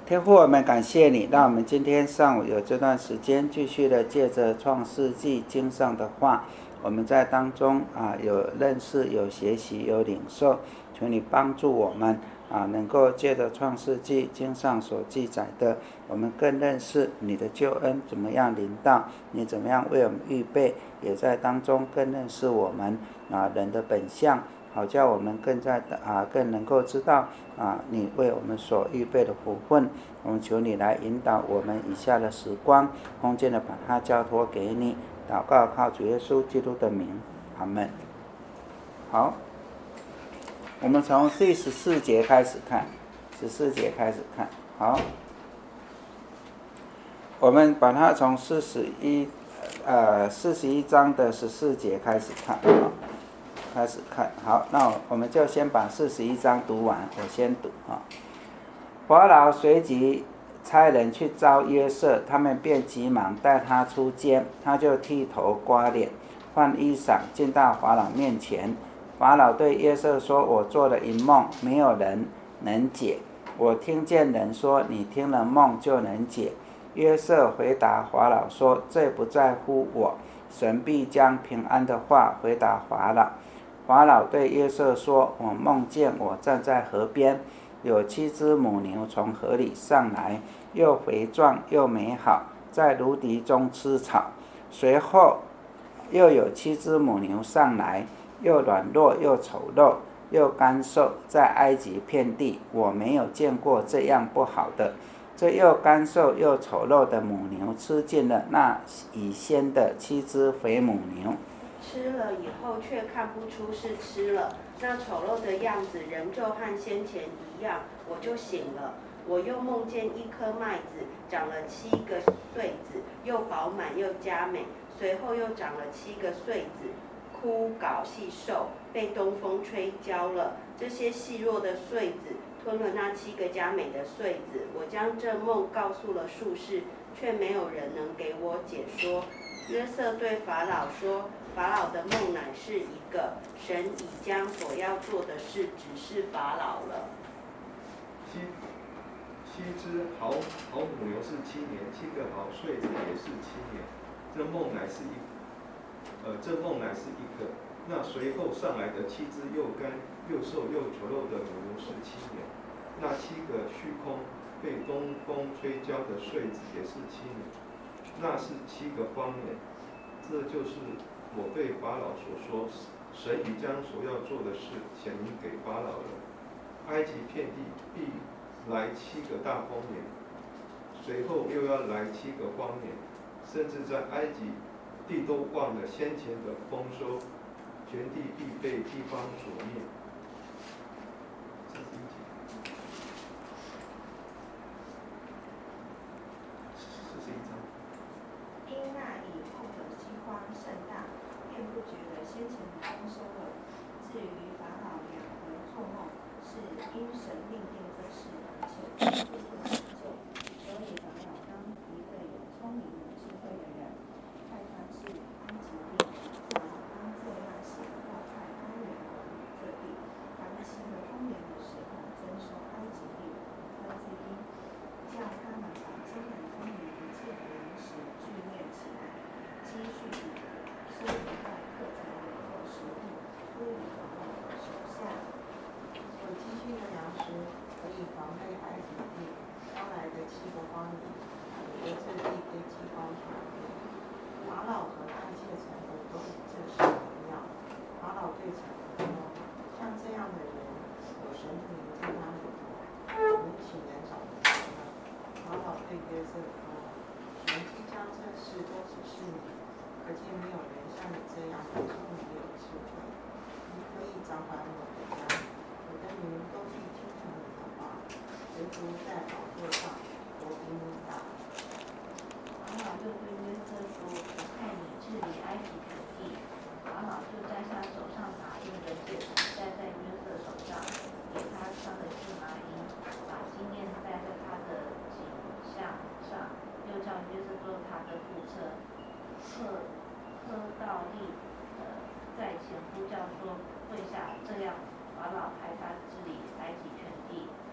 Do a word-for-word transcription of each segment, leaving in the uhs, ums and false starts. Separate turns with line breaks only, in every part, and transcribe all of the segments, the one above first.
天父，我们感谢你，让我们今天上午有这段时间，继续的借着创世纪经上的话，我们在当中啊有认识、有学习、有领受，求你帮助我们啊，能够借着创世纪经上所记载的，我们更认识你的救恩怎么样临到，你怎么样为我们预备，也在当中更认识我们啊人的本相。好叫我们更在啊更能够知道啊你为我们所预备的福分，我们求你来引导我们以下的时光，恭敬的把它交托给你，祷告靠主耶稣基督的名，阿们。好，我们从第十四节开始看，十四节开始看，好，我们把它从四十一呃四十一章的十四节开始看啊。开始看好，那我们就先把四十一章读完，我先读啊。法老随即差人去招约瑟，他们便急忙带他出监，他就剃头刮脸，换衣裳，进到法老面前。法老对约瑟说：“我做了一梦，没有人能解。我听见人说，你听了梦就能解。”约瑟回答法老说：“这不在乎我，神必将平安的话回答法老。”法老对约瑟说：“我梦见我站在河边，有七只母牛从河里上来，又肥壮又美好，在芦荻中吃草。随后又有七只母牛上来，又软弱又丑陋，又干瘦，在埃及遍地，我没有见过这样不好的。这又干瘦又丑陋的母牛吃尽了那已先的七只肥母牛。”
吃了以后却看不出是吃了，那丑陋的样子仍旧和先前一样，我就醒了。我又梦见一颗麦子长了七个穗子，又饱满又佳美，随后又长了七个穗子，枯槁细瘦，被东风吹焦了。这些细弱的穗子吞了那七个佳美的穗子。我将这梦告诉了术士，却没有人能给我解说。约瑟对法老说：“法老的梦乃是一个，神已将所要做的事指示法老了。”
七七只好好母牛是七年，七个好穗子也是七年。这梦乃是一，呃，这梦乃是一个。那随后上来的七只又干又瘦又丑陋的母牛是七年。那七个虚空被东风吹焦的穗子也是七年。那是七个方年。这就是我对法老所说，神已将所要做的事显明给法老了。埃及遍地必来七个大荒年，随后又要来七个荒年，甚至在埃及地都忘了先前的丰收，全地必被地方所灭。四十一章。
因那以后的饥荒甚大，便不觉得先前的丰收了。至于法老两个做梦，是因神命定这事，而且不是成就。所以法老当一个有聪明有智慧的人，派他治埃及地。法老当这样行，要派安远王这地。当七个丰年的时候，征收埃及地分之一，叫他们把今年丰年一切的粮食聚敛起来，积蓄以收藏在客栈里做食物，归于法老的手下。
所积蓄的粮食可以防备埃及地将来的七个荒年，免得这地被饥荒所灭。法老和他一切臣仆都以这事为妙。法老对臣仆说：“像这样的人，有神的灵在他里头，我们岂能找得着呢？”法老对约瑟说：“神即将这事都指示你，可见没有人像你这样聪明有智慧。你可以掌管我的家，我的民都必听从你的话，唯独在宝座上，我比你大。”
法老又对约瑟说：“我派你治理埃及全地。”法老就摘下手上打印的戒指，戴在约瑟手上，给他穿了细麻衣，把金链戴在他的颈项上，又叫约瑟做他的副车。赫赫道利呃在前呼叫说：“跪下！”这样，法老派他治理埃及全地。法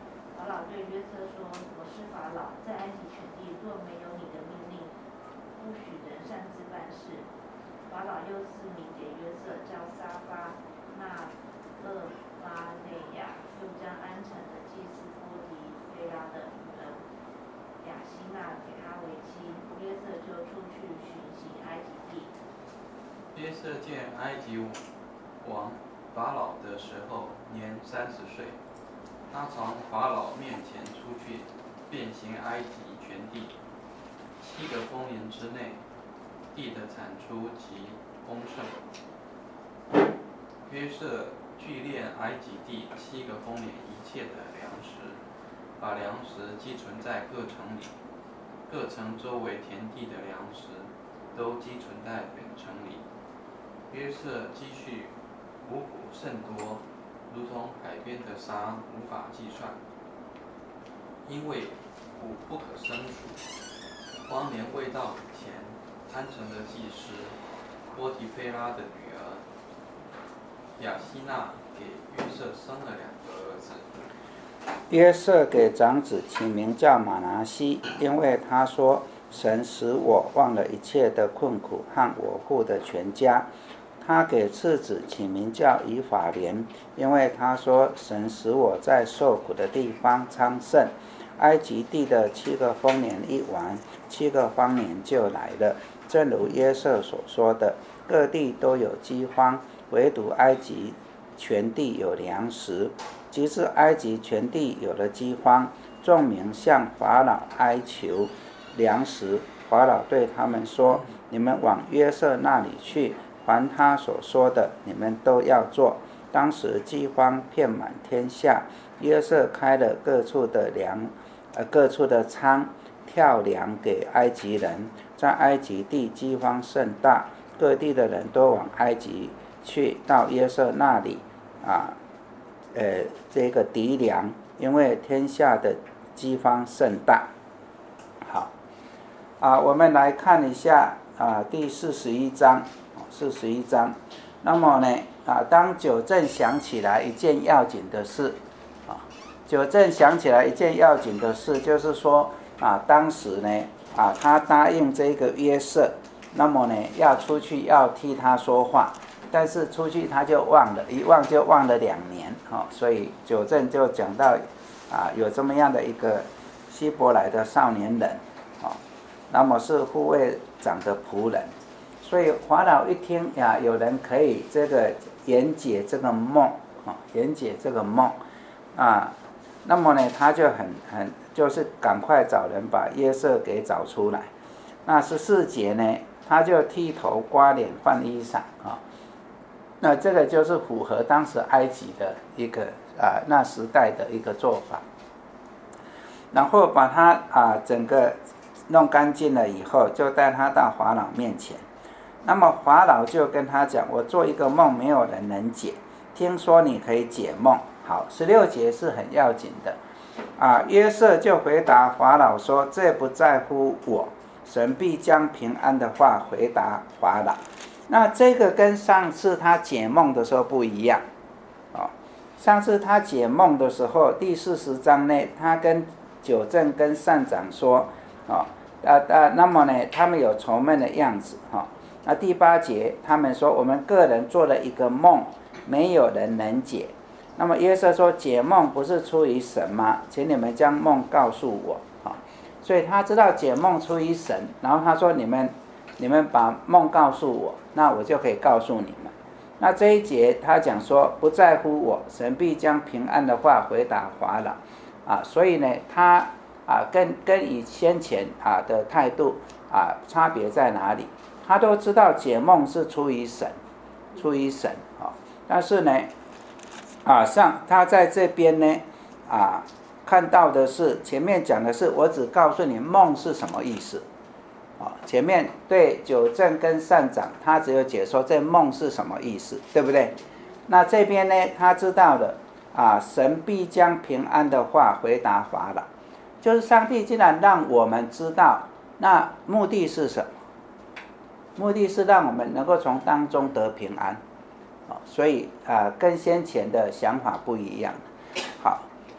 法老对约瑟说：“我是法老，在埃及全地若没有你的命令，不许人擅自办事。”法老又赐名给约瑟，叫沙巴那勒巴内亚，又将安城的祭司波提菲拉的女儿雅西娜给他为妻。约瑟就出去巡行埃及地。
约瑟见埃及王法老的时候年三十岁，他从法老面前出去，遍行埃及全地。七个丰年之内，地的产出极丰盛。约瑟聚敛埃及地七个丰年一切的粮食，把粮食积存在各城里，各城周围田地的粮食都积存在本城里。约瑟积蓄五谷甚多，如同海边的沙无法计算，因为谷不可胜数。荒年未到以前，安城的祭司波提菲拉的女儿雅西娜给约瑟生了两个儿子。
约瑟给长子起名叫马拿西，因为他说：“神使我忘了一切的困苦和我父的全家。”他给次子起名叫以法莲，因为他说：“神使我在受苦的地方昌盛。”埃及地的七个丰年一完，七个荒年就来了。正如约瑟所说的，各地都有饥荒，唯独埃及全地有粮食。即使埃及全地有了饥荒，众民向法老哀求粮食。法老对他们说：“你们往约瑟那里去，凡他所说的，你们都要做。”当时饥荒遍满天下，约瑟开了各处的粮，呃，各处的仓，跳粮给埃及人。在埃及地饥荒甚大，各地的人都往埃及去，到约瑟那里啊，呃，这个籴粮，因为天下的饥荒甚大。好，啊，我们来看一下啊，第四十一章，四十一章。那么呢，啊，当九正想起来一件要紧的事，啊，九正想起来一件要紧的事，就是说啊，当时呢，啊，他答应这个约瑟，那么呢，要出去要替他说话，但是出去他就忘了，一忘就忘了两年，哦，所以九正就讲到，啊，有这么样的一个希伯来的少年人，哦，那么是护卫长的仆人。所以法老一听呀，有人可以这个言解这个梦，啊，言解这个梦，啊，那么呢，他就很很就是赶快找人把约瑟给找出来。那十四节呢，他就剃头刮脸换衣裳啊，那这个就是符合当时埃及的一个啊那时代的一个做法。然后把他啊整个弄干净了以后，就带他到法老面前。那么法老就跟他讲：“我做一个梦，没有人能解，听说你可以解梦。”好，十六节是很要紧的啊。约瑟就回答法老说：“这不在乎我，神必将平安的话回答法老。”那这个跟上次他解梦的时候不一样哦。上次他解梦的时候，第四十章内，他跟九正跟善长说：“哦，啊啊，那么呢，他们有愁闷的样子哈。哦”那第八节，他们说我们个人做了一个梦，没有人能解。那么约瑟说：“解梦不是出于神吗？请你们将梦告诉我。”好，所以他知道解梦出于神，然后他说：“你们，你们把梦告诉我，那我就可以告诉你们。”那这一节他讲说：“不在乎我，神必将平安的话回答法老。”啊，所以呢，他啊跟跟以先前啊的态度啊差别在哪里？他都知道解梦是出于神，出于神啊，但是呢，啊上他在这边呢，啊看到的是前面讲的是我只告诉你梦是什么意思，啊前面对九正跟善长他只有解说这梦是什么意思，对不对？那这边呢，他知道的啊，神必将平安的话回答法老，就是上帝既然让我们知道，那目的是什么？目的是让我们能够从当中得平安，所以啊，跟先前的想法不一样。好，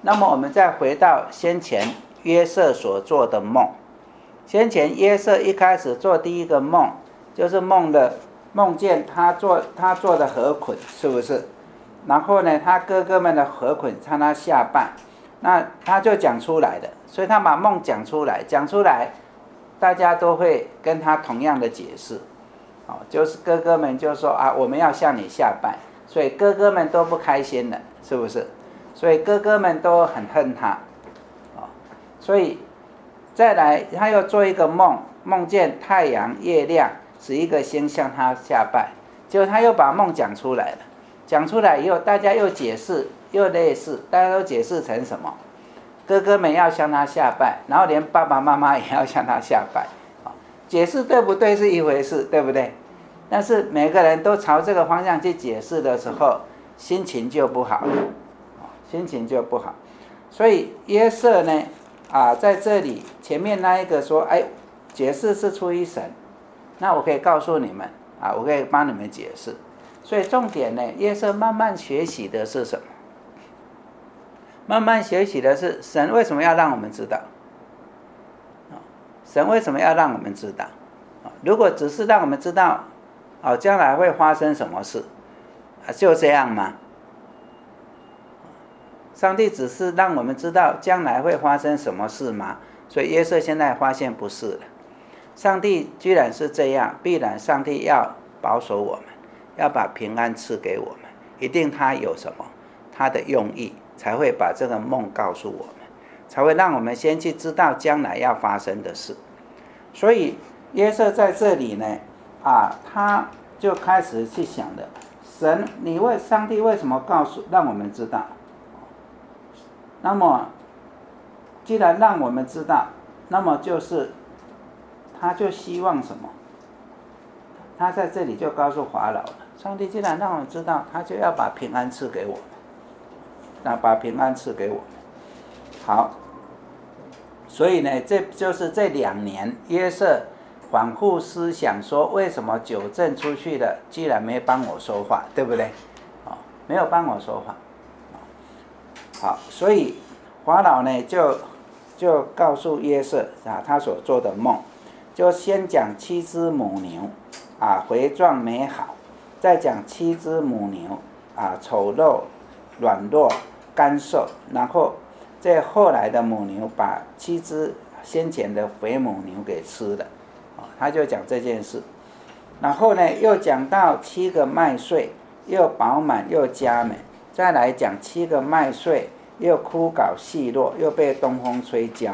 那么我们再回到先前约瑟所做的梦。先前约瑟一开始做第一个梦，就是梦的梦见他做他做的河捆，是不是？然后呢，他哥哥们的河捆向他下拜，那他就讲出来的，所以他把梦讲出来，讲出来，大家都会跟他同样的解释，哦，就是哥哥们就说啊，我们要向你下拜，所以哥哥们都不开心了，是不是？所以哥哥们都很恨他，哦，所以再来他又做一个梦，梦见太阳、月亮十一个星向他下拜，结果他又把梦讲出来了。讲出来以后，大家又解释，又类似，大家都解释成什么？哥哥们要向他下拜，然后连爸爸妈妈也要向他下拜。解释对不对是一回事，对不对？但是每个人都朝这个方向去解释的时候，心情就不好，心情就不好。所以约瑟呢，啊，在这里前面那一个说，哎，解释是出于神，那我可以告诉你们，啊，我可以帮你们解释。所以重点呢，约瑟慢慢学习的是什么？慢慢学习的是神为什么要让我们知道？神为什么要让我们知道？如果只是让我们知道，哦，将来会发生什么事，就这样吗？上帝只是让我们知道将来会发生什么事吗？所以约瑟现在发现不是了。上帝居然是这样，必然上帝要保守我们。要把平安赐给我们，一定他有什么他的用意，才会把这个梦告诉我们，才会让我们先去知道将来要发生的事。所以约瑟在这里呢，啊，他就开始去想了，神，你为上帝为什么告诉让我们知道？那么既然让我们知道，那么就是他就希望什么？他在这里就告诉法老了，上帝既然让我们知道，他就要把平安赐给我们，那把平安赐给我们。好，所以呢，这就是这两年约瑟反复思想说，为什么九正出去了，居然没帮我说话，对不对？哦，没有帮我说话。好，所以法老呢就就告诉约瑟啊，他所做的梦，就先讲七只母牛。啊，肥壮美好，再讲七只母牛啊，丑陋、软弱、干瘦，然后这后来的母牛把七只先前的肥母牛给吃了，啊，他就讲这件事。然后呢，又讲到七个麦穗，又饱满又佳美，再来讲七个麦穗又枯槁细弱，又被东风吹焦。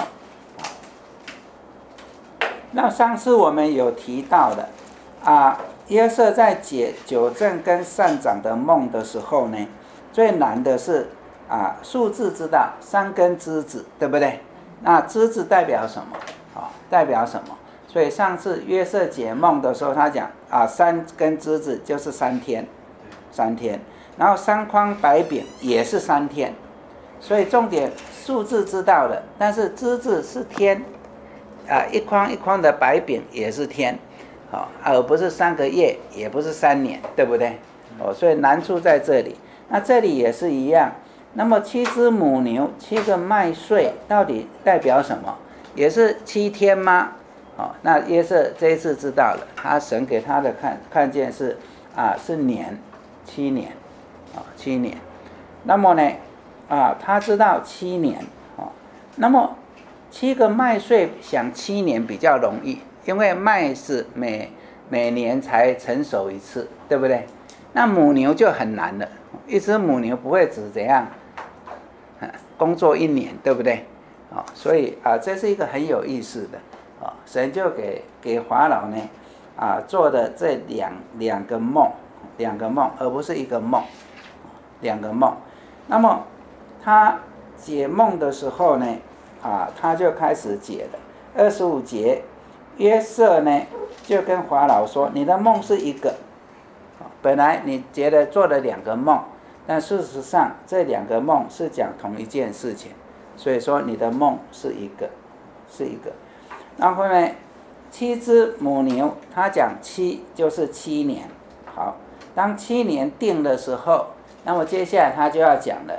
那上次我们有提到的。啊，约瑟在解九正跟善长的梦的时候呢，最难的是啊，数字知道三根枝子，对不对？那枝子代表什么？啊，代表什么？所以上次约瑟解梦的时候，他讲啊，三根枝子就是三天，三天，然后三筐白饼也是三天，所以重点数字知道了，但是枝子是天，啊，一筐一筐的白饼也是天。哦，而不是三个月，也不是三年，对不对？哦，所以难处在这里。那这里也是一样。那么七只母牛，七个麦穗，到底代表什么？也是七天吗？哦，那约瑟这一次知道了，他神给他的看看见是啊，是年，七年，啊、哦，七年。那么呢，啊，他知道七年，哦，那么七个麦穗想七年比较容易。因为麦是每每年才成熟一次，对不对？那母牛就很难了，一只母牛不会只怎样，工作一年，对不对？哦，所以啊，这是一个很有意思的，哦，神就给给法老呢，啊做的这两两个梦，两个梦，而不是一个梦，两个梦。那么他解梦的时候呢，啊，他就开始解了，二十五节。约瑟呢，就跟法老说：“你的梦是一个，本来你觉得做了两个梦，但事实上这两个梦是讲同一件事情，所以说你的梦是一个，是一个。然后呢，七只母牛，他讲七就是七年。好，当七年定的时候，那么接下来他就要讲了，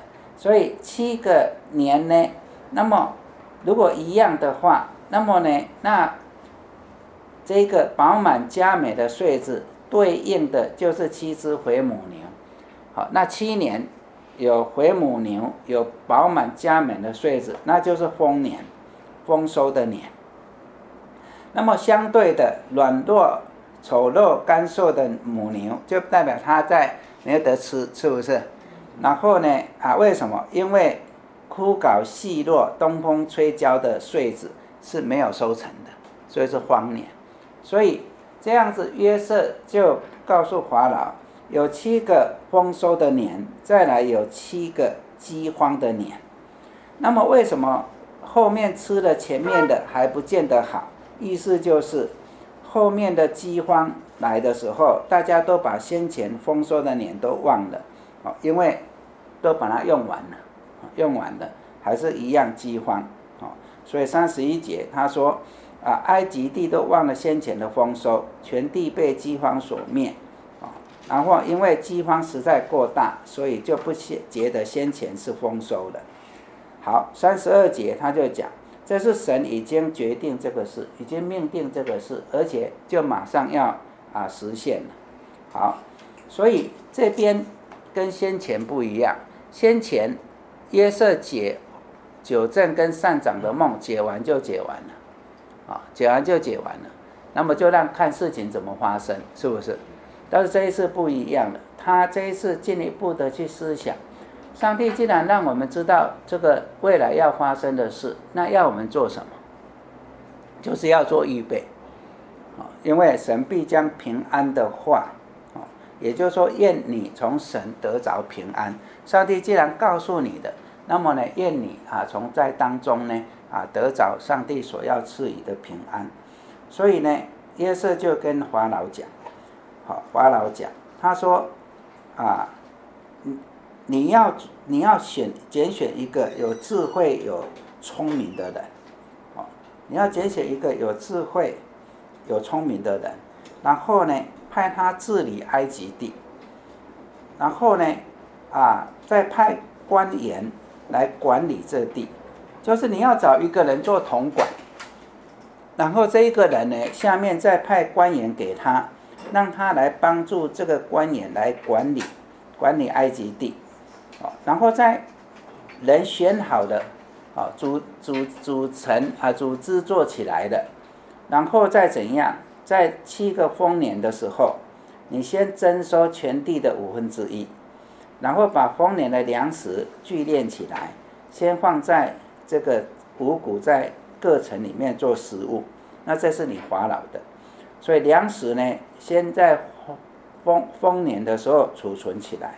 所以七个年呢，那么如果一样的话，那么呢，那这个饱满佳美的岁子对应的就是七只回母牛。好，那七年有回母牛，有饱满佳美的岁子，那就是丰年，丰收的年。那么相对的，软弱、丑陋、干瘦的母牛，就代表它在没有得吃，是不是？然后呢，啊，为什么？因为枯槁细弱、东风吹焦的穗子是没有收成的，所以是荒年。所以这样子，约瑟就告诉法老，有七个丰收的年，再来有七个饥荒的年。那么为什么后面吃了前面的还不见得好？意思就是后面的饥荒来的时候，大家都把先前丰收的年都忘了，因为都把它用完了，用完了还是一样饥荒。所以三十一节他说啊，埃及地都忘了先前的丰收，全地被饥荒所灭。然后因为饥荒实在过大，所以就不觉得先前是丰收的。好，三十二节他就讲，这是神已经决定这个事，已经命定这个事，而且就马上要啊实现了。好，所以这边跟先前不一样，先前约瑟解九正跟善长的梦，解完就解完了，啊，解完就解完了，那么就让看事情怎么发生，是不是？但是这一次不一样了，他这一次进一步的去思想，上帝既然让我们知道这个未来要发生的事，那要我们做什么？就是要做预备，因为神必将平安的话，也就是说愿你从神得着平安。上帝既然告诉你的，那么呢，愿你啊从在当中呢啊得着上帝所要赐予的平安。所以呢，约瑟就跟法老讲，好，法老讲，他说啊，你要你要选拣选一个有智慧、有聪明的人，哦，你要拣选一个有智慧、有聪明的人，然后呢，派他治理埃及地，然后呢，啊，再派官员来管理这地，就是你要找一个人做统管，然后这一个人呢，下面再派官员给他，让他来帮助这个官员来管理管理埃及地。然后在人选好的，组组组成啊，组织做起来的，然后再怎样，在七个丰年的时候，你先征收全地的五分之一，然后把丰年的粮食聚敛起来，先放在这个五谷在各城里面做食物，那这是你法老的，所以粮食呢，先在丰丰年的时候储存起来。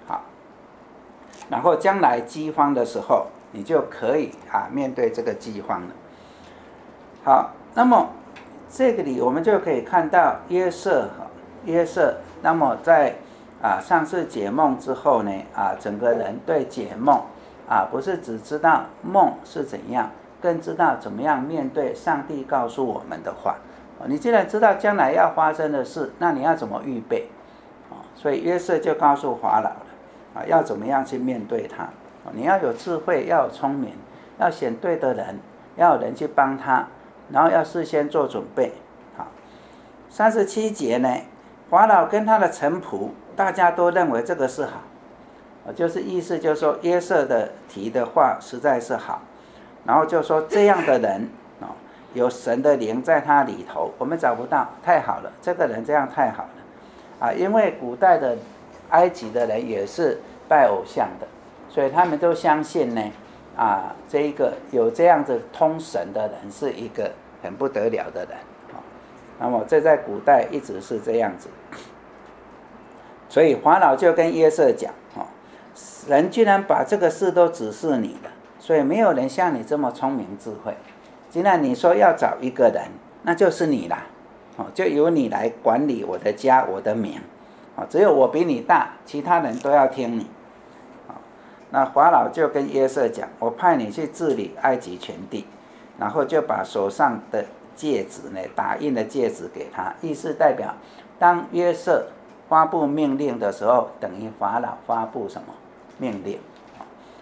然后将来饥荒的时候，你就可以啊面对这个饥荒了。好，那么这个里我们就可以看到约瑟，约瑟，那么在啊上次解梦之后呢，啊整个人对解梦啊不是只知道梦是怎样，更知道怎么样面对上帝告诉我们的话。你既然知道将来要发生的事，那你要怎么预备？所以约瑟就告诉法老了。啊，要怎么样去面对他？你要有智慧，要有聪明，要选对的人，要有人去帮他，然后要事先做准备。好，三十七节呢，法老跟他的臣仆，大家都认为这个是好，就是意思就是说约瑟的提的话实在是好，然后就说这样的人有神的灵在他里头，我们找不到，太好了，这个人这样太好了啊，因为古代的埃及的人也是拜偶像的，所以他们都相信呢，啊，这一个有这样子通神的人是一个很不得了的人，啊，那么这在古代一直是这样子，所以法老就跟约瑟讲，啊，人居然把这个事都指示你了，所以没有人像你这么聪明智慧，既然你说要找一个人，那就是你啦，啊，就由你来管理我的家，我的名。只有我比你大，其他人都要听你。那法老就跟约瑟讲，我派你去治理埃及全地，然后就把手上的戒指呢，打印的戒指给他，意思代表当约瑟发布命令的时候，等于法老发布什么命令。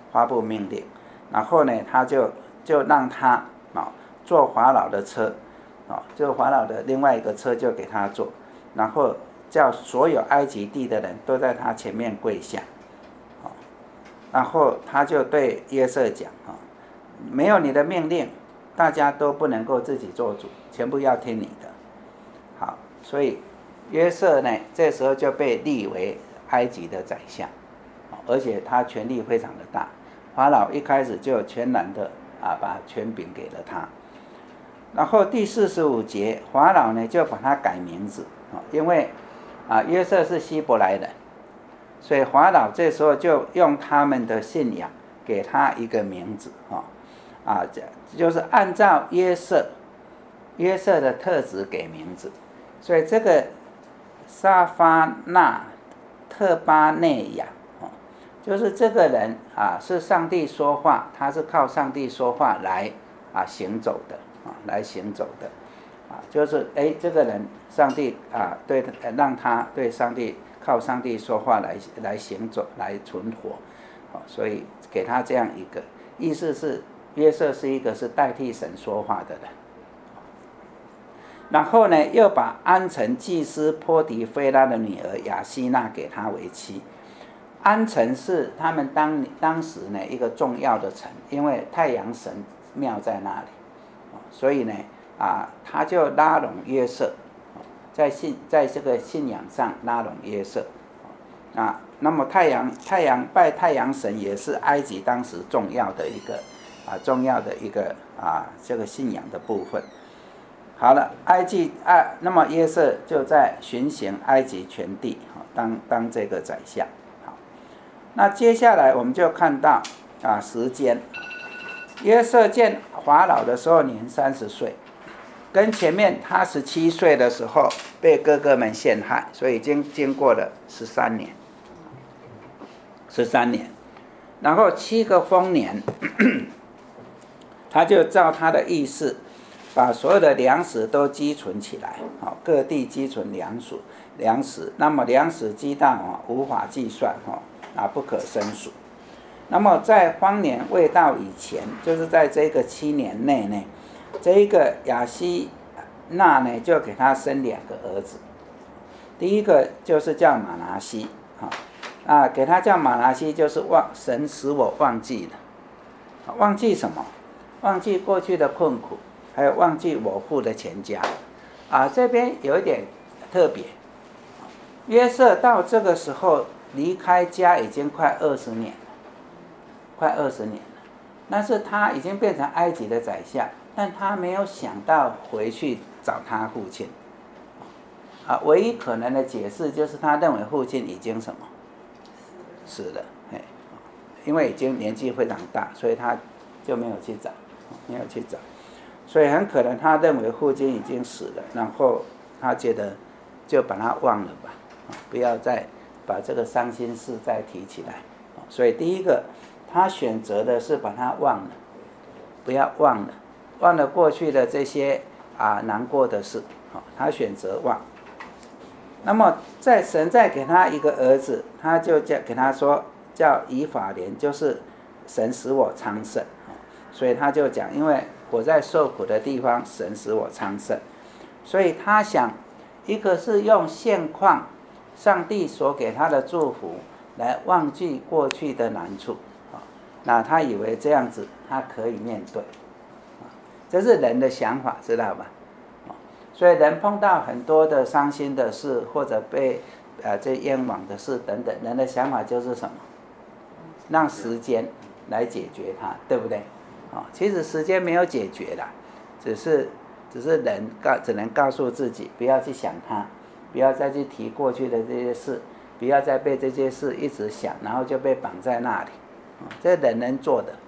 发布命令，然后呢，他就就让他啊、哦、坐法老的车，啊、哦，就法老的另外一个车就给他坐，然后叫所有埃及地的人都在他前面跪下，啊、哦，然后他就对约瑟讲啊、哦，没有你的命令，大家都不能够自己做主，全部要听你的。好，所以约瑟呢，这时候就被立为埃及的宰相，而且他权力非常的大，法老一开始就全然的啊把权柄给了他。然后第四十五节，法老呢就把他改名字，因为啊约瑟是希伯来人，所以法老这时候就用他们的信仰给他一个名字啊啊，就是按照约瑟约瑟的特质给名字，所以这个沙发纳特巴内亚，就是这个人啊，是上帝说话，他是靠上帝说话来啊行走的啊，来行走的啊，就是哎，这个人上帝啊对让他对上帝靠上帝说话来来行走来存活，啊，所以给他这样一个意思是约瑟是一个是代替神说话的人。然后呢，又把安城祭司波提菲拉的女儿亚希娜给他为妻。安城是他们当当时呢一个重要的城，因为太阳神庙在那里，所以呢啊，他就拉拢约瑟，在信在这个信仰上拉拢约瑟啊。那么太阳太阳拜太阳神也是埃及当时重要的一个啊重要的一个啊这个信仰的部分。好了，埃及啊，那么约瑟就在巡行埃及全地，当当这个宰相。好，那接下来我们就看到啊时间，约瑟见法老的时候年三十岁，跟前面他十七岁的时候被哥哥们陷害，所以已经经过了十三年，十三年，然后七个丰年，他就照他的意思。把所有的粮食都积存起来，各地积存粮食，粮食，那么粮食积到无法计算，啊不可胜数。那么在荒年未到以前，就是在这个七年内呢，这一个亚希娜呢就给他生两个儿子，第一个就是叫马拿西，啊给他叫马拿西就是忘神使我忘记了，忘记什么？忘记过去的困苦。还有忘记我父的全家，啊，这边有一点特别。约瑟到这个时候离开家已经快二十年了，快二十年了。但是他已经变成埃及的宰相，但他没有想到回去找他父亲。啊，唯一可能的解释就是他认为父亲已经什么死了，哎，因为已经年纪非常大，所以他就没有去找，没有去找。所以很可能他认为父亲已经死了，然后他觉得就把他忘了吧，不要再把这个伤心事再提起来。所以第一个他选择的是把他忘了，不要忘了，忘了过去的这些啊难过的事，他选择忘。那么在神再给他一个儿子，他就叫给他说叫以法莲，就是神使我昌盛，所以他就讲，因为我在受苦的地方，神使我昌盛，所以他想，一个是用现况，上帝所给他的祝福来忘记过去的难处，那他以为这样子他可以面对，这是人的想法，知道吧？所以人碰到很多的伤心的事，或者被呃这冤枉的事等等，人的想法就是什么？让时间来解决它，对不对？哦，其实时间没有解决啦，只是只是人告只能告诉自己不要去想它，不要再去提过去的这些事，不要再被这些事一直想，然后就被绑在那里，哦，这人能做的。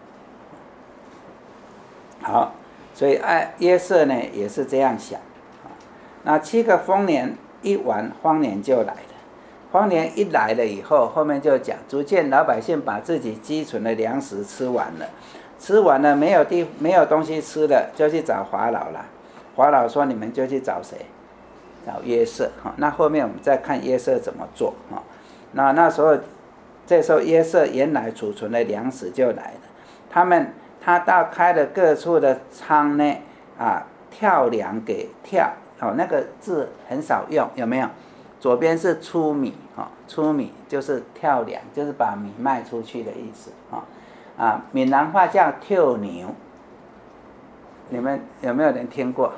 好，所以爱约瑟呢也是这样想。那七个丰年一完，荒年就来了。荒年一来了以后，后面就讲，逐渐老百姓把自己积存的粮食吃完了。吃完了没有地没有东西吃了，就去找法老了。法老说：“你们就去找谁？找约瑟。”那后面我们再看约瑟怎么做。那那时候这时候约瑟原来储存的粮食就来了。他们他到开了各处的仓呢，啊，跳粮给跳，哦，那个字很少用，有没有？左边是出米，哦，出米就是跳粮，就是把米卖出去的意思，哦，啊，闽南话叫跳牛，你们有没有人听过？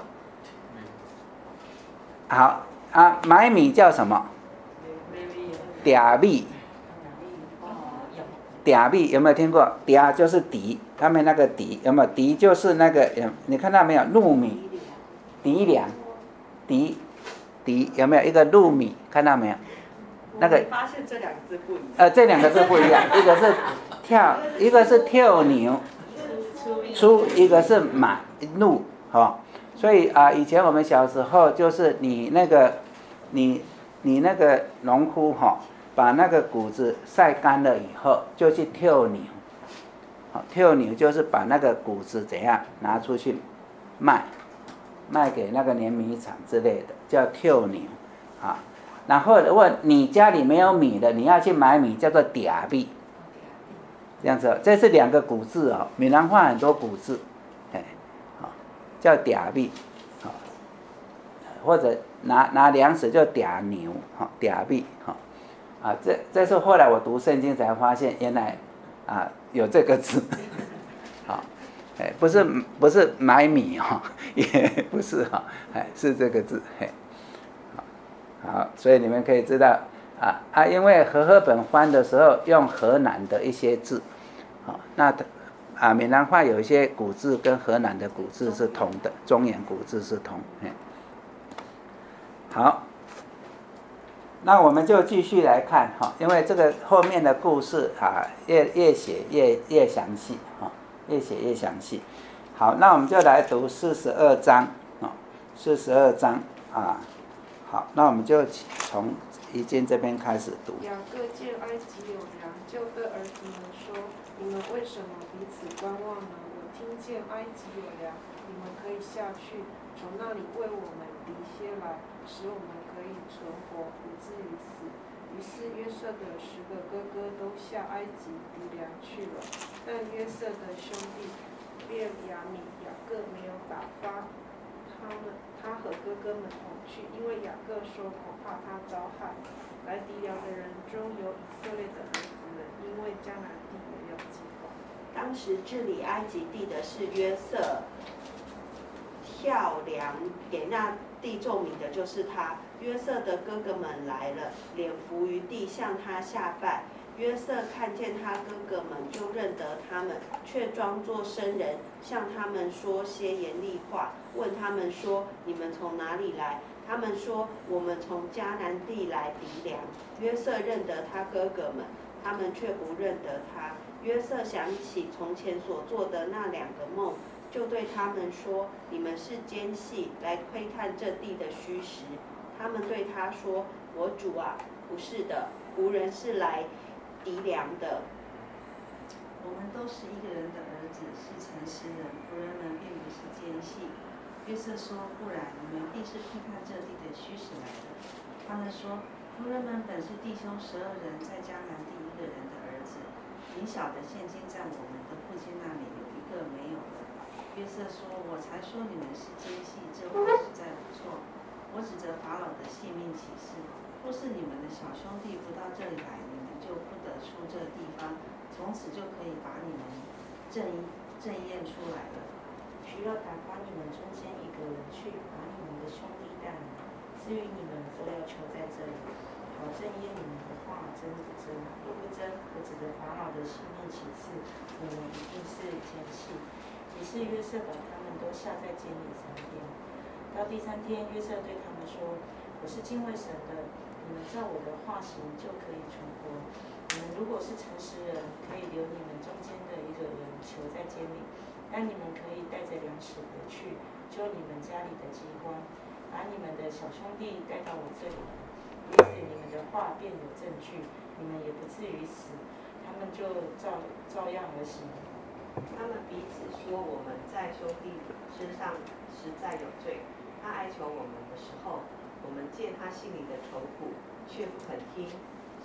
好啊，买米叫什么？嗲米。嗲米有没有听过？嗲就是籴，他们那个籴有没有？籴就是那个，你看到没有？糯米，籴粮，籴籴有没有一个糯米？看到没有？那个
发现这两个字不一样。
呃，这两个字不一样，一个是跳，一个是跳牛，出一个是买怒，哦，所以啊、呃，以前我们小时候就是你那个，你你那个农夫哈。哦，把那个谷子晒干了以后，就去跳牛。好，跳牛就是把那个谷子怎样拿出去卖，卖给那个碾米厂之类的，叫跳牛。啊，然后如果你家里没有米的，你要去买米，叫做嗲米。这样子，这是两个古字哦，闽南话很多古字，哎，好，叫嗲米，好，或者拿拿粮食叫嗲牛，好，嗲米，好。啊，这这是后来我读圣经才发现，原来啊有这个字，好，哎，不是不是买米哈、哦，也不是哈、哦，哎，是这个字，嘿，好，好，所以你们可以知道啊啊，因为和合本翻的时候用河南的一些字，好，那啊闽南话有一些古字跟河南的古字是同的，中原古字是同，嘿，好。那我们就继续来看哈，因为这个后面的故事啊，越越写越越详细哈，越写越详细。好，那我们就来读四十二章啊，四十二章啊。好，那我们就从遗经这边开始读。
雅各见埃及有粮，就对儿子们说：“你们为什么彼此观望呢？我听见埃及有粮，你们可以下去，从那里为我们离些来，使我们可以存活，不至于死。”于是约瑟的十个哥哥都下埃及敌粮去了，但约瑟的兄弟便雅悯、雅各没有打发他们，他和哥哥们同去，因为雅各说恐怕他遭害。来敌粮的人中有以色列的儿子们，因为迦南地没有饥荒。
当时治理埃及地的是约瑟，跳粮给那地众民的就是他。约瑟的哥哥们来了，脸伏于地向他下拜。约瑟看见他哥哥们，就认得他们，却装作生人，向他们说些严厉话，问他们说：“你们从哪里来？”他们说：“我们从迦南地来敌粮。”约瑟认得他哥哥们，他们却不认得他。约瑟想起从前所做的那两个梦，就对他们说：“你们是奸细，来窥探这地的虚实。”他们对他说：“我主啊，不是的，仆人是来敌粮的。”
我们都是一个人的儿子，是诚实人，仆人们并不是奸细。约瑟说：“不然，你们必是窥探这地的虚实来的。”他们说：“仆人们本是弟兄十二人，在迦南地一个人的儿子。你晓得现今在我们的父亲那里有一个没有了。”约瑟说：“我才说你们是奸细，这话实在不错。我指着法老的性命起誓，若是你们的小兄弟不到这里来，你们就不得出这地方，从此就可以把你们正正验出来了。
需要打发你们中间一个人去，把你们的兄弟带来，至于你们，都要求在这里，好正验你们的话真不真。若不真，我指着法老的性命起誓，你们一定是奸细。”于是约瑟把他们都下在监里三天。到第三天，约瑟对他们说：“我是敬畏神的，你们照我的话行，就可以存活。你们如果是诚实人，可以留你们中间的一个人囚在监里，但你们可以带着粮食回去，救你们家里的饥荒，把你们的小兄弟带到我这里来。因此你们的话便有证据，你们也不至于死。”他们就照照样而行。
他们彼此说：“我们在兄弟身上实在有罪。他哀求我们的时候，我们见他心里的愁苦，却不肯听，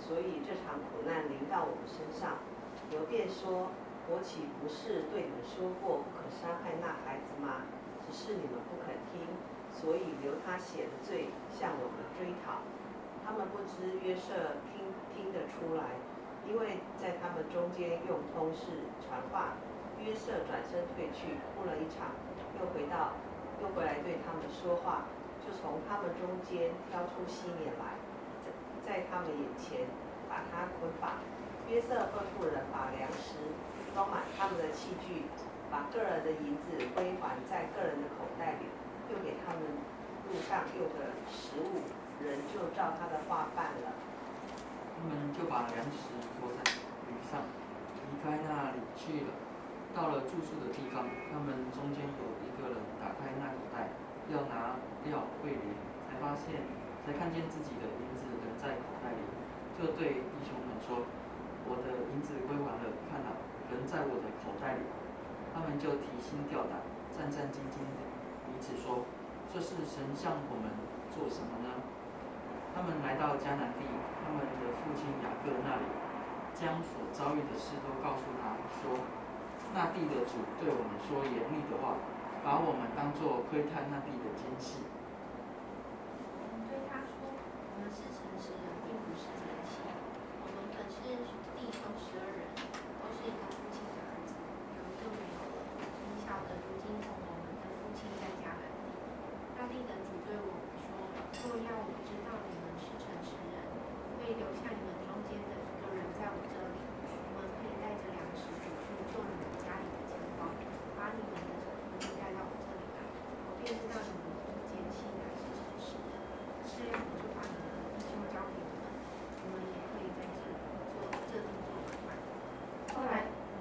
所以这场苦难临到我们身上。犹便说：我岂不是对你们说过，不可杀害那孩子吗？只是你们不肯听，所以留他血的罪向我们追讨。他们不知约瑟听听得出来，因为在他们中间用通事传话。约瑟转身退去，哭了一场，又回到，又回来对他们说话，就从他们中间挑出西缅来，在在他们眼前把他捆绑。约瑟吩咐人把粮食装满他们的器具，把个人的银子归还在个人的口袋里，又给他们路上六个食物，人就照他的话办了。
他们就把粮食驮在驴上，离开那里去了。到了住宿的地方，他们中间有一个人打开那口袋，要拿料汇连，才发现，才看见自己的银子仍在口袋里，就对弟兄们说：“我的银子归还了，看哪，人在我的口袋里。”他们就提心吊胆，战战兢兢的，彼此说：“这是神向我们做什么呢？”他们来到迦南地，他们的父亲雅各那里，将所遭遇的事都告诉他，说：“那地的主对我们说严厉的话，把我们当作窥探那地的奸细。”
我们对他说：“我们是诚实人，并不是奸细。我们本是弟兄十二人，都是一个父亲的儿子，有一个没有了。你晓得，如今同我们的父亲在迦南地。那地的主对我们说：若要我知道你们是诚实人，可以留下你们中间的一个人在我这里，你们可以带着粮食回去做你们家里的钱包，把你们的福音带到我这里来。我便知道你们不是奸细，乃是诚实的。这样我就把你们的弟兄交给你们，你们也可以在这里做这地做买卖。”后来，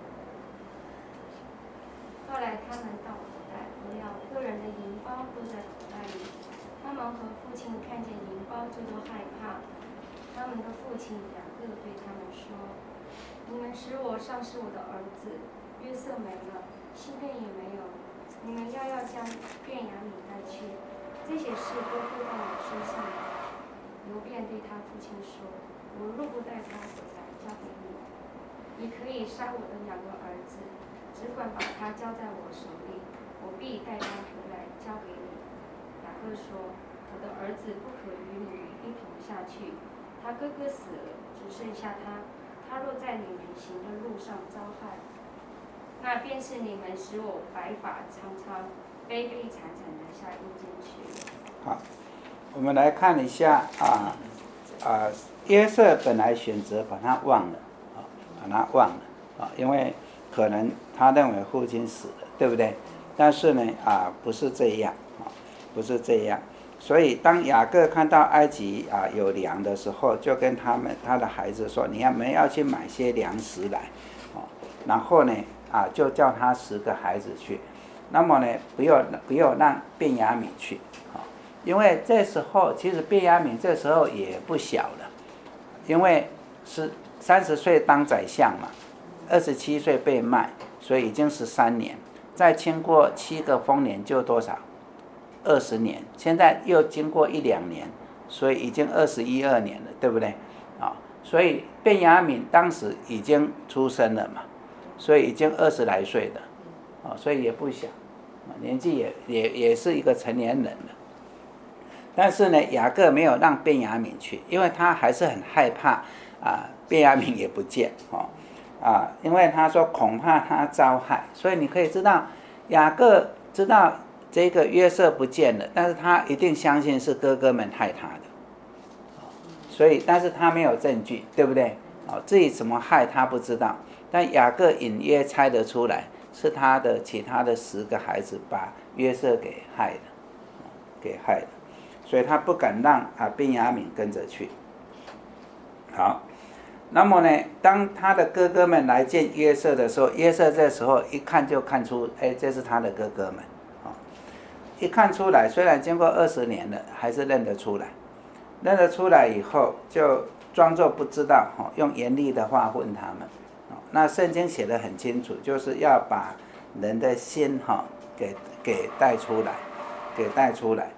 后来他们到口袋，不料个人的银包都在口袋里。他们和父亲看见银包，就都害怕。他们的父亲雅各对他们说：“你们使我上是我的儿子，约瑟没了，西便也没有，你们要要将便雅悯带去，这些事都归到我身上了。”犹便对他父亲说：“我若不带他回来交给你，你可以杀我的两个儿子，只管把他交在我手里，我必带他回来交给你。”雅各说：“我的儿子不可与你们一同下去，他哥哥死了，只剩下他。他若在你们行的路上遭害，那便是你们使我白发苍苍、悲悲惨惨的下阴间去。”
好，我们来看一下啊啊，约瑟本来选择把他忘了，啊，把他忘了啊，因为可能他认为父亲死了，对不对？但是呢啊，不是这样啊，不是这样。所以当雅各看到埃及啊有粮的时候，就跟他们他的孩子说：“你们要去买些粮食来，哦，然后呢啊就叫他十个孩子去，那么呢不要不要让便雅悯去，哦，因为这时候其实便雅悯这时候也不小了，因为是三十岁当宰相嘛，二十七岁被卖，所以已经十三年，再经过七个丰年就多少？二十年，现在又经过一两年，所以已经二十一二年了，对不对？啊，所以便雅悯当时已经出生了嘛，所以已经二十来岁了，啊，所以也不小，年纪也也也是一个成年人了。但是呢，雅各没有让便雅悯去，因为他还是很害怕啊，便雅悯也不见，哦，啊，因为他说恐怕他遭害，所以你可以知道，雅各知道这个约瑟不见了，但是他一定相信是哥哥们害他的，所以但是他没有证据，对不对？哦，自己怎么害他不知道，但雅各隐约猜得出来，是他的其他的十个孩子把约瑟给害了，给害了，所以他不敢让啊便雅悯跟着去。好，那么呢，当他的哥哥们来见约瑟的时候，约瑟这时候一看就看出，哎，这是他的哥哥们。一看出来，虽然经过二十年了，还是认得出来。认得出来以后，就装作不知道，用严厉的话问他们。那圣经写得很清楚，就是要把人的心给给带出来，给带出来。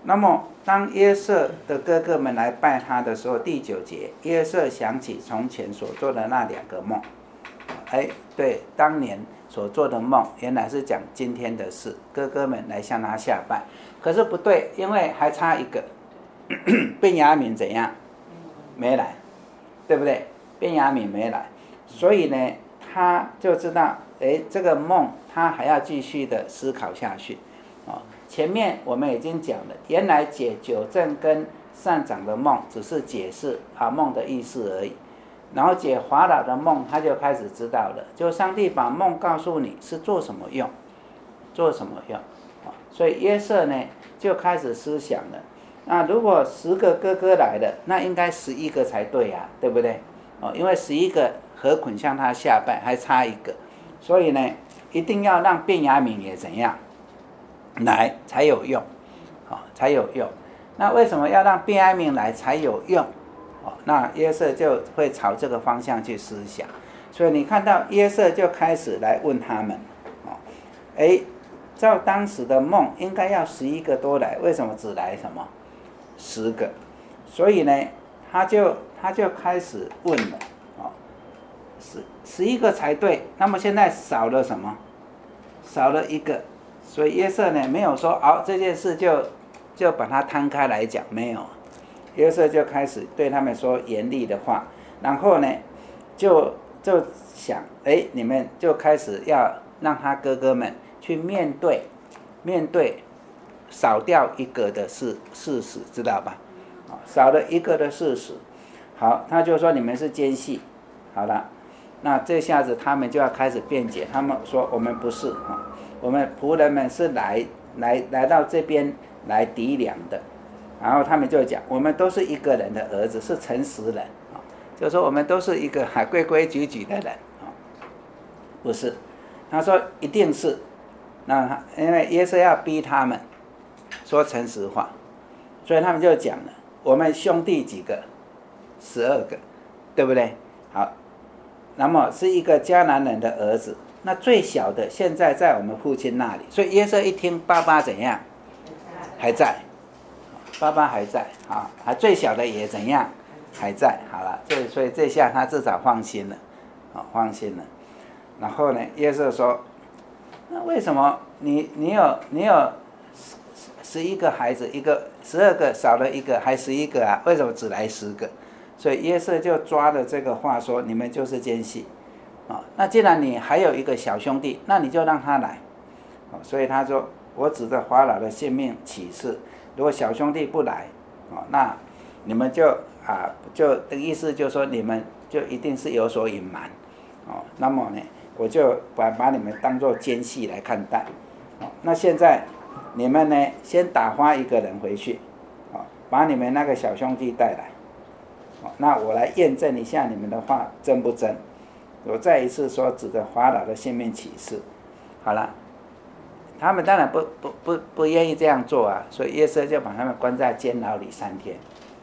那么当约瑟的哥哥们来拜他的时候，第九节，约瑟想起从前所做的那两个梦，哎，对，当年所做的梦原来是讲今天的事，哥哥们来向他下拜，可是不对，因为还差一个，便雅悯怎样？没来，对不对？便雅悯没来，所以呢，他就知道，哎，这个梦他还要继续的思考下去，哦，前面我们已经讲了，原来解九正跟善长的梦只是解释啊梦的意思而已，然后解法老的梦，他就开始知道了，就上帝把梦告诉你是做什么用，做什么用，啊，所以约瑟呢就开始思想了。那如果十个哥哥来了，那应该十一个才对啊，对不对？哦，因为十一个合捆向他下拜，还差一个，所以呢，一定要让便雅悯也怎样来才有用，哦，才有用。那为什么要让便雅悯来才有用？哦，那约瑟就会朝这个方向去思想。所以你看到约瑟就开始来问他们，哦，哎，照当时的梦，应该要十一个多来，为什么只来什么？十个，所以呢，他就他就开始问了，哦，十十一个才对，那么现在少了什么？少了一个，所以约瑟呢没有说，好，这件事就就把它摊开来讲，没有，约瑟就开始对他们说严厉的话，然后呢，就就想，哎，你们就开始要让他哥哥们去面对，面对。少掉一个的事事实，知道吧？少了一个的事实，好，他就说你们是奸细，好了，那这下子他们就要开始辩解，他们说我们不是啊，我们仆人们是来来来到这边来抵粮的，然后他们就讲，我们都是一个人的儿子，是诚实人啊，就说我们都是一个还规规矩矩的人啊，不是，他说一定是，那因为约瑟要逼他们。说诚实话，所以他们就讲了，我们兄弟几个？十二个，对不对？好，那么是一个迦南人的儿子，那最小的现在在我们父亲那里，所以约瑟一听爸爸怎样，还在，爸爸还在啊，还最小的也怎样，还在。好了，这所以这下他至少放心了，啊，放心了。然后呢，约瑟说，那为什么你你有你有？十一个孩子，一个十二个少了一个，还十一个啊？为什么只来十个？所以约瑟就抓了这个话说：你们就是奸细，啊，那既然你还有一个小兄弟，那你就让他来，啊，所以他说：我指着法老的性命起誓，如果小兄弟不来，啊，那你们就啊，就的意思就是说你们就一定是有所隐瞒，哦，那么呢，我就把把你们当作奸细来看待，哦，那现在。你们呢，先打发一个人回去，把你们那个小兄弟带来，那我来验证一下你们的话真不真。我再一次说，指着法老的性命起誓。好了，他们当然不不不不愿意这样做啊，所以约瑟就把他们关在监牢里三天。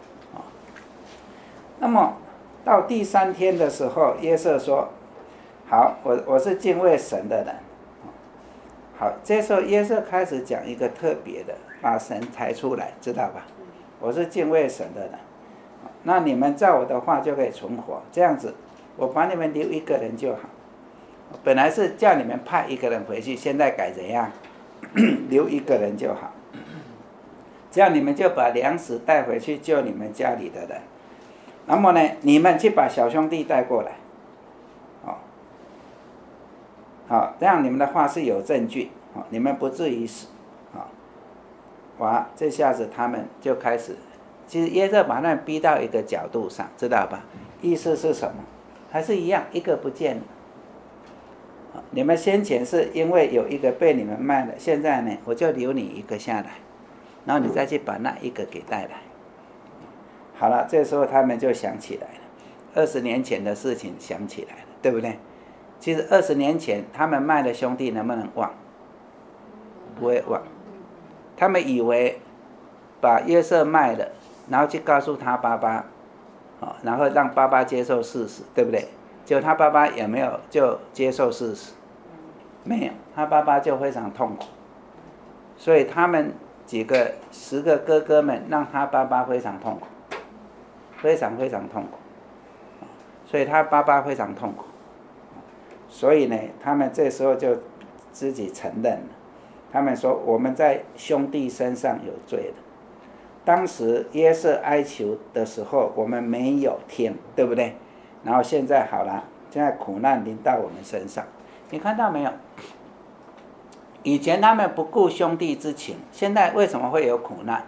那么到第三天的时候，约瑟说：“好，我我是敬畏神的人。”好，这时候约瑟开始讲一个特别的，把神抬出来，知道吧？我是敬畏神的人，那你们照我的话就可以存活。这样子，我把你们留一个人就好。本来是叫你们派一个人回去，现在改怎样？留一个人就好。这样你们就把粮食带回去救你们家里的人。那么呢，你们去把小兄弟带过来。好，这样你们的话是有证据，你们不至于死。哇，这下子他们就开始，其实约瑟把他们逼到一个角度上，知道吧？意思是什么？还是一样，一个不见了。你们先前是因为有一个被你们卖了，现在呢，我就留你一个下来，然后你再去把那一个给带来。好了，这时候他们就想起来了，二十年前的事情想起来了，对不对？其实二十年前他们卖的兄弟能不能忘？不会忘。他们以为把约瑟卖了，然后去告诉他爸爸，然后让爸爸接受事实，对不对？结果他爸爸有没有就接受事实？没有，他爸爸就非常痛苦。所以他们几个十个哥哥们，让他爸爸非常痛苦，非常非常痛苦，所以他爸爸非常痛苦，所以呢，他们这时候就自己承认了，他们说我们在兄弟身上有罪了。当时约瑟哀求的时候，我们没有听，对不对？然后现在好了，现在苦难临到我们身上，你看到没有？以前他们不顾兄弟之情，现在为什么会有苦难？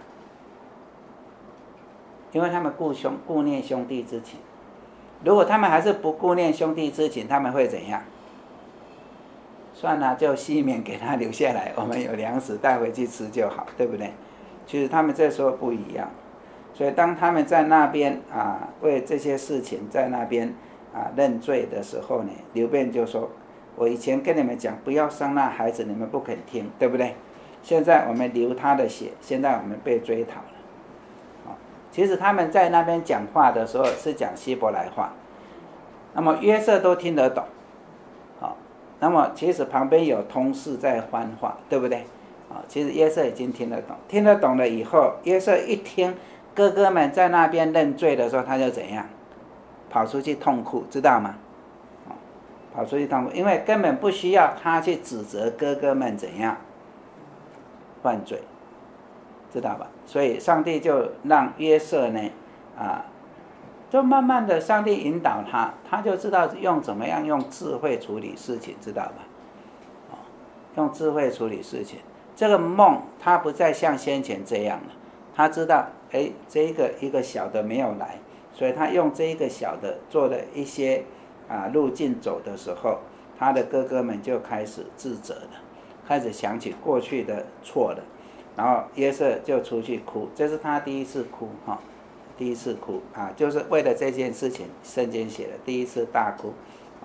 因为他们顾兄顾念兄弟之情。如果他们还是不顾念兄弟之情，他们会怎样？算了，就西缅给他留下来，我们有粮食带回去吃就好，对不对？其实他们这时候不一样，所以当他们在那边啊为这些事情在那边啊认罪的时候呢，刘辩就说：“我以前跟你们讲不要伤那孩子，你们不肯听，对不对？现在我们流他的血，现在我们被追讨了。”啊，其实他们在那边讲话的时候是讲希伯来话，那么约瑟都听得懂，啊，那么其实旁边有通事在翻话，对不对？啊，其实约瑟已经听得懂，听得懂了以后，约瑟一听哥哥们在那边认罪的时候，他就怎样？跑出去痛哭，知道吗？跑出去痛哭，因为根本不需要他去指责哥哥们怎样犯罪，知道吧？所以上帝就让约瑟呢，啊，就慢慢的上帝引导他，他就知道用怎么样用智慧处理事情，知道吧？哦，用智慧处理事情。这个梦他不再像先前这样了，他知道，哎，这一个一个小的没有来，所以他用这一个小的做了一些啊路径走的时候，他的哥哥们就开始自责了，开始想起过去的错了，然后约瑟就出去哭，这是他第一次哭哈，第一次哭啊，就是为了这件事情，圣经写的第一次大哭，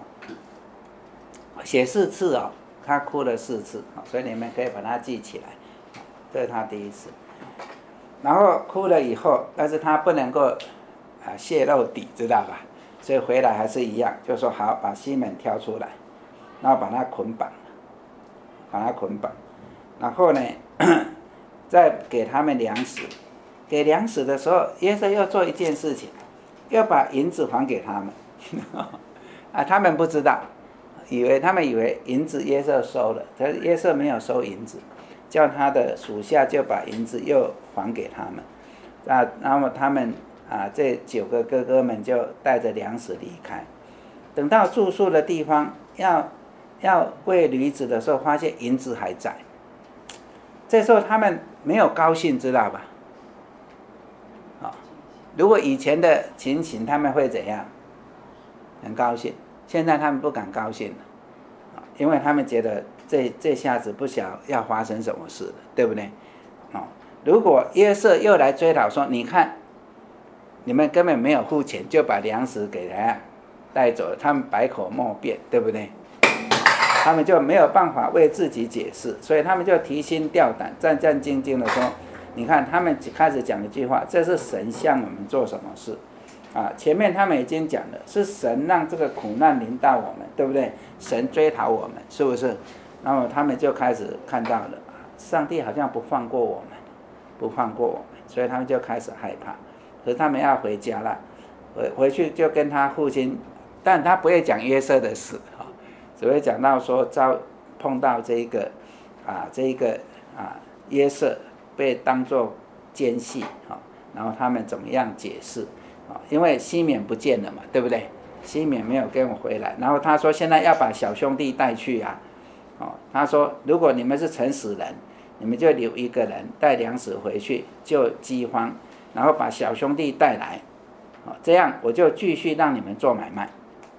写四次哦。他哭了四次，所以你们可以把它记起来，这是他第一次。然后哭了以后，但是他不能够啊泄露底，知道吧？所以回来还是一样，就说好，把西门挑出来，然后把他捆绑，把他捆绑，然后呢，再给他们粮食。给粮食的时候，约瑟又做一件事情，又把银子还给他们，啊，他们不知道。以为他们以为银子约瑟收了，可是约瑟没有收银子，叫他的属下就把银子又还给他们，啊，那么他们啊这九个哥哥们就带着粮食离开，等到住宿的地方要要喂驴子的时候，发现银子还在，这时候他们没有高兴，知道吧？啊，如果以前的情形他们会怎样？很高兴。现在他们不敢高兴了，因为他们觉得这这下子不晓要发生什么事了，对不对？哦，如果约瑟又来追讨说，你看，你们根本没有付钱就把粮食给人带走了，他们百口莫辩，对不对？他们就没有办法为自己解释，所以他们就提心吊胆、战战兢兢的说，你看，他们开始讲一句话，这是神向我们做什么事？啊，前面他们已经讲了，是神让这个苦难临到我们，对不对？神追讨我们，是不是？那么他们就开始看到了，上帝好像不放过我们，不放过我们，所以他们就开始害怕。可是他们要回家了，回回去就跟他父亲，但他不会讲约瑟的事哈，只会讲到说遭碰到这一个啊，这一个啊约瑟被当作奸细哈，然后他们怎么样解释？因为西缅不见了嘛，对不对？西缅没有跟我回来，然后他说现在要把小兄弟带去啊，哦，他说如果你们是诚实人，你们就留一个人带粮食回去救饥荒，然后把小兄弟带来，哦，这样我就继续让你们做买卖。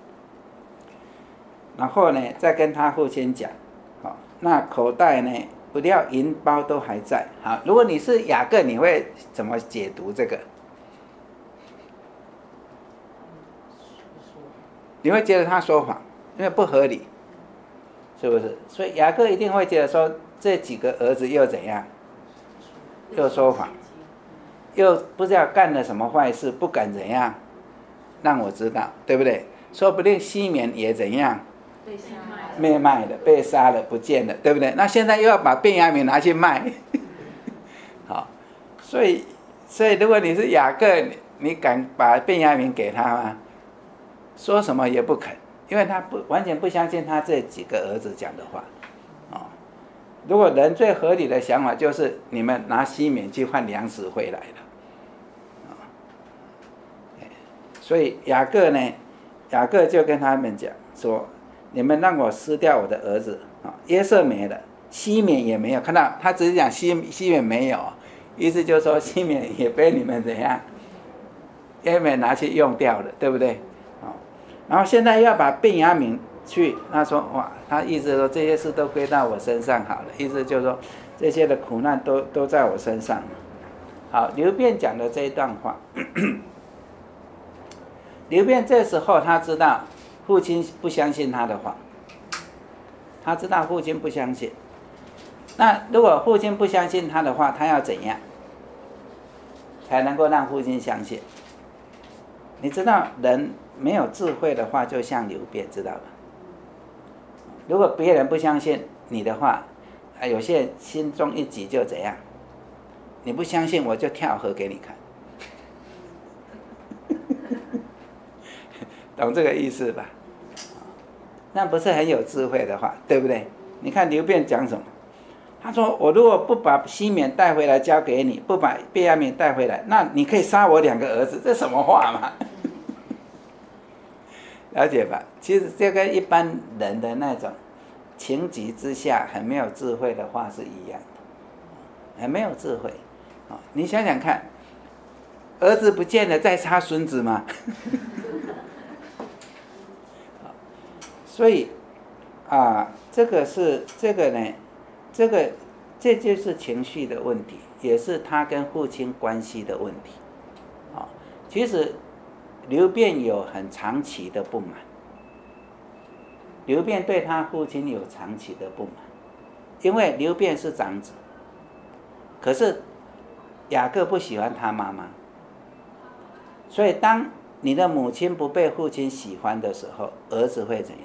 然后呢，再跟他父亲讲，哦，那口袋呢，不料银包都还在。好，如果你是雅各，你会怎么解读这个？你会觉得他说谎，因为不合理，是不是？所以雅各一定会觉得说，这几个儿子又怎样，又说谎，又不知道干了什么坏事，不敢怎样让我知道，对不对？说不定西缅也怎样，被卖了，被杀了，不见了，对不对？那现在又要把便雅悯拿去卖， 所以所以如果你是雅各，你你敢把便雅悯给他吗？说什么也不肯，因为他不完全不相信他这几个儿子讲的话。哦，如果人最合理的想法就是你们拿西缅去换粮食回来了。所以雅各呢，雅各就跟他们讲说：“你们让我失掉我的儿子啊，约瑟没了，西缅也没有。看到他只是讲西西缅没有，意思就是说西缅也被你们怎样，约缅拿去用掉了，对不对？啊，然后现在要把便雅悯去，他说哇，他意思说这些事都归到我身上好了，意思就是说这些的苦难都都在我身上。好，刘辩讲的这一段话。”刘辩这时候他知道父亲不相信他的话，他知道父亲不相信。那如果父亲不相信他的话，他要怎样才能够让父亲相信？你知道人没有智慧的话，就像刘辩，知道吧？如果别人不相信你的话，有些人心中一急就怎样？你不相信，我就跳河给你看。懂这个意思吧？那不是很有智慧的话，对不对？你看刘辩讲什么？他说：“我如果不把西缅带回来交给你，不把便雅悯带回来，那你可以杀我两个儿子。”这什么话嘛？了解吧？其实这跟一般人的那种情急之下很没有智慧的话是一样的，很没有智慧。你想想看，儿子不见了，再杀孙子吗？所以啊，这个是这个呢，这个这就是情绪的问题，也是他跟父亲关系的问题。啊，其实刘辩有很长期的不满，刘辩对他父亲有长期的不满，因为刘辩是长子，可是雅各不喜欢他妈妈，所以当你的母亲不被父亲喜欢的时候，儿子会怎样？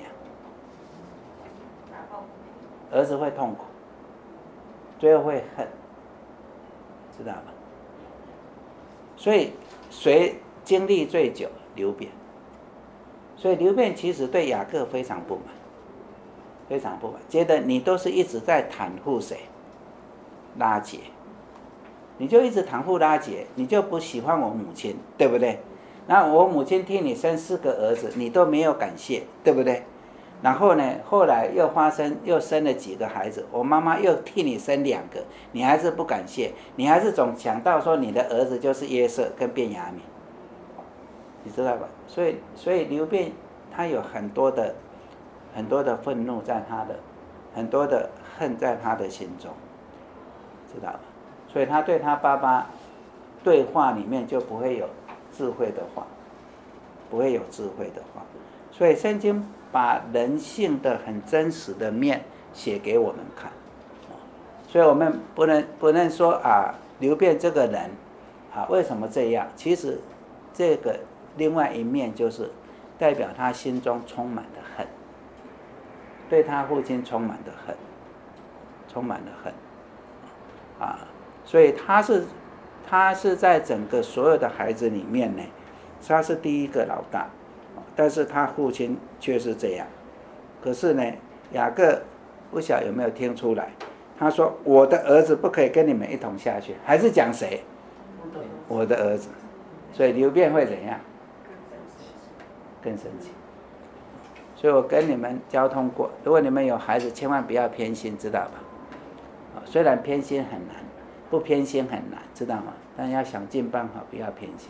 儿子会痛苦，最后会恨，知道吧？所以谁经历最久？刘辩。所以刘辩其实对雅各非常不满，非常不满，觉得你都是一直在袒护谁？拉结，你就一直袒护拉结，你就不喜欢我母亲，对不对？那我母亲替你生四个儿子，你都没有感谢，对不对？然后呢，后来又发生又生了几个孩子，我妈妈又替你生两个，你还是不感谢，你还是总想到说你的儿子就是约瑟跟便雅悯，你知道吧？所以所以刘辩他有很多的很多的愤怒在他的，很多的恨在他的心中，知道吧？所以他对他爸爸对话里面就不会有智慧的话，不会有智慧的话。所以圣经把人性的很真实的面写给我们看，所以我们不能不能说啊，刘辩这个人啊为什么这样？其实这个另外一面就是代表他心中充满了恨，对他父亲充满了恨，充满了恨啊，所以他是他是在整个所有的孩子里面呢，他是第一个老大。但是他父亲却是这样，可是呢，雅各不晓得有没有听出来，他说我的儿子不可以跟你们一同下去，还是讲谁？我的儿子。所以刘辩会怎样？更生气。所以我跟你们交通过，如果你们有孩子，千万不要偏心，知道吧？虽然偏心很难，不偏心很难，知道吗？但要想尽办法不要偏心。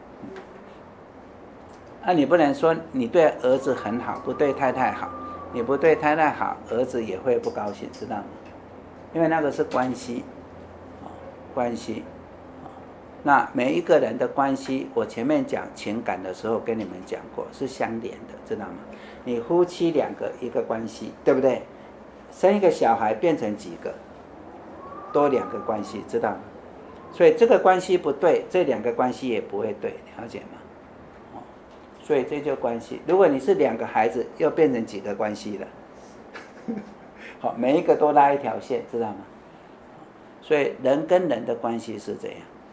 那、啊、你不能说你对儿子很好，不对太太好，你不对太太好，儿子也会不高兴，知道吗？因为那个是关系，关系。那每一个人的关系，我前面讲情感的时候跟你们讲过，是相连的，知道吗？你夫妻两个一个关系，对不对？生一个小孩变成几个？多两个关系，知道吗？所以这个关系不对，这两个关系也不会对，了解吗？所以这就关系。如果你是两个孩子，又变成几个关系了？好，每一个都拉一条线，知道吗？所以人跟人的关系是这样。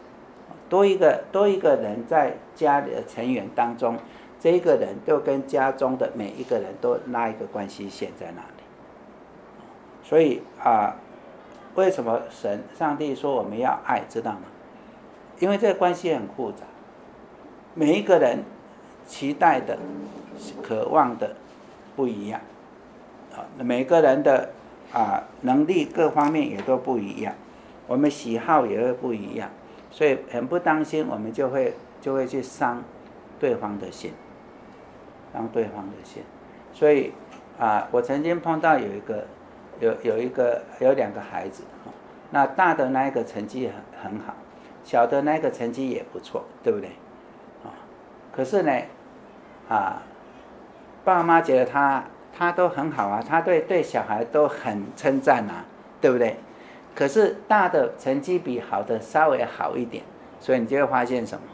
多一个多一个人在家里的成员当中，这一个人就跟家中的每一个人都拉一个关系线在那里。所以啊，为什么神上帝说我们要爱，知道吗？因为这个关系很复杂，每一个人期待的、渴望的不一样，啊，每个人的啊能力各方面也都不一样，我们喜好也会不一样，所以很不当心，我们就会就会去伤对方的心，伤对方的心。所以啊，我曾经碰到有一个有有一个有两个孩子，那大的那一个成绩很很好，小的那个成绩也不错，对不对？啊，可是呢，啊，爸妈觉得他他都很好啊，他对对小孩都很称赞啊，对不对？可是大的成绩比好的稍微好一点，所以你就会发现什么？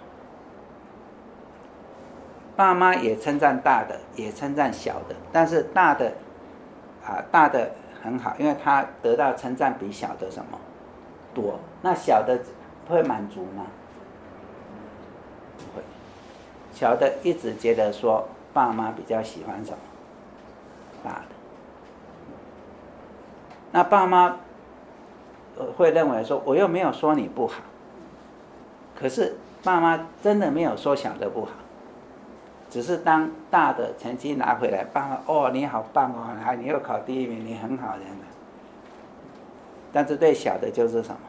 爸妈也称赞大的，也称赞小的，但是大的啊大的很好，因为他得到称赞比小的什么多，那小的会满足吗？不会，小的一直觉得说爸妈比较喜欢什么大的，那爸妈会认为说我又没有说你不好，可是爸妈真的没有说小的不好，只是当大的成绩拿回来，爸妈哦你好棒哦，你又考第一名，你很好的，但是对小的就是什么？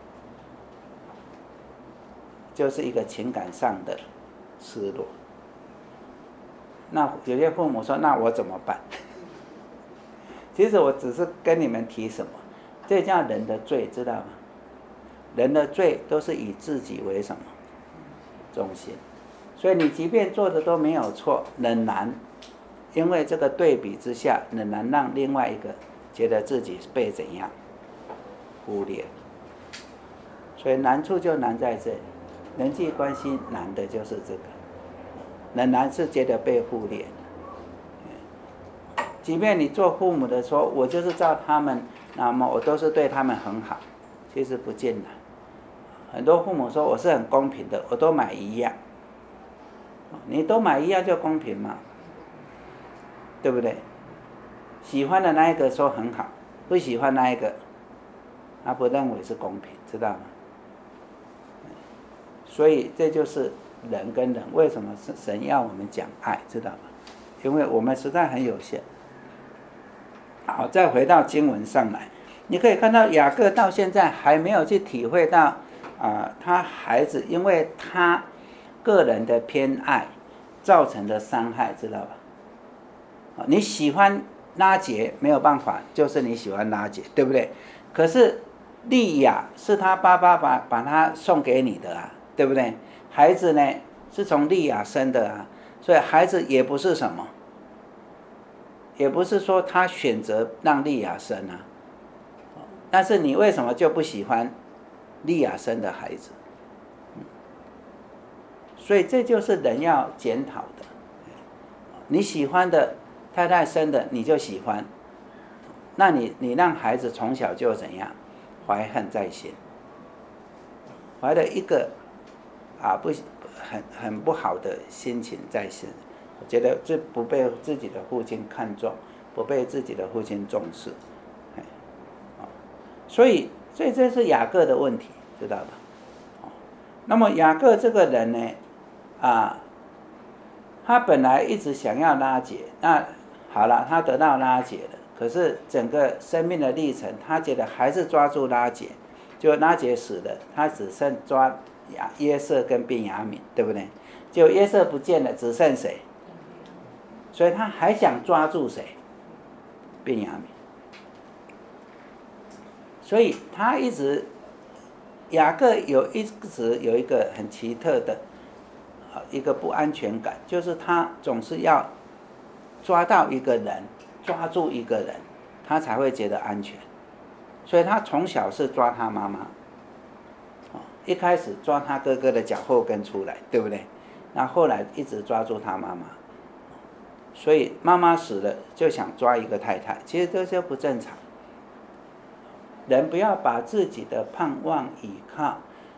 就是一个情感上的失落。那有些父母说，那我怎么办？其实我只是跟你们提什么，这叫人的罪，知道吗？人的罪都是以自己为什么中心，所以你即便做的都没有错，仍然因为这个对比之下，仍然让另外一个觉得自己被怎样忽略，所以难处就难在这里，人际关系难的就是这个，仍然是觉得被忽略。即便你做父母的说，我就是照他们，那么我都是对他们很好，其实不尽然。很多父母说我是很公平的，我都买一样，你都买一样就公平嘛，对不对？喜欢的那一个说很好，不喜欢那一个，他不认为是公平，知道吗？所以这就是人跟人为什么神要我们讲爱，知道吗？因为我们实在很有限。好，再回到经文上来，你可以看到雅各到现在还没有去体会到啊、呃，他孩子因为他个人的偏爱造成的伤害，知道吧？你喜欢拉结没有办法，就是你喜欢拉结，对不对？可是利亚是他爸爸把把他送给你的啊，对不对？孩子呢是从利亚生的啊，所以孩子也不是什么。也不是说他选择让利亚生啊，但是你为什么就不喜欢利亚生的孩子？所以这就是人要检讨的。你喜欢的太太生的你就喜欢，那你你让孩子从小就怎样怀恨在心，怀了一个啊不很很不好的心情在心。我觉得这不被自己的父亲看重，不被自己的父亲重视，所以所以这是雅各的问题，知道吧？那么雅各这个人呢，啊，他本来一直想要拉结，那好了，他得到拉结了，可是整个生命的历程，他觉得还是抓住拉结，就拉结死了，他只剩抓约瑟跟便雅悯，对不对？就约瑟不见了，只剩谁？所以他还想抓住谁？便雅悯。所以他一直，雅各有一直有一个很奇特的，一个不安全感，就是他总是要抓到一个人，抓住一个人，他才会觉得安全。所以他从小是抓他妈妈，一开始抓他哥哥的脚后跟出来，对不对？那后来一直抓住他妈妈。所以妈妈死了就想抓一个太太，其实这就不正常。人不要把自己的盼望依靠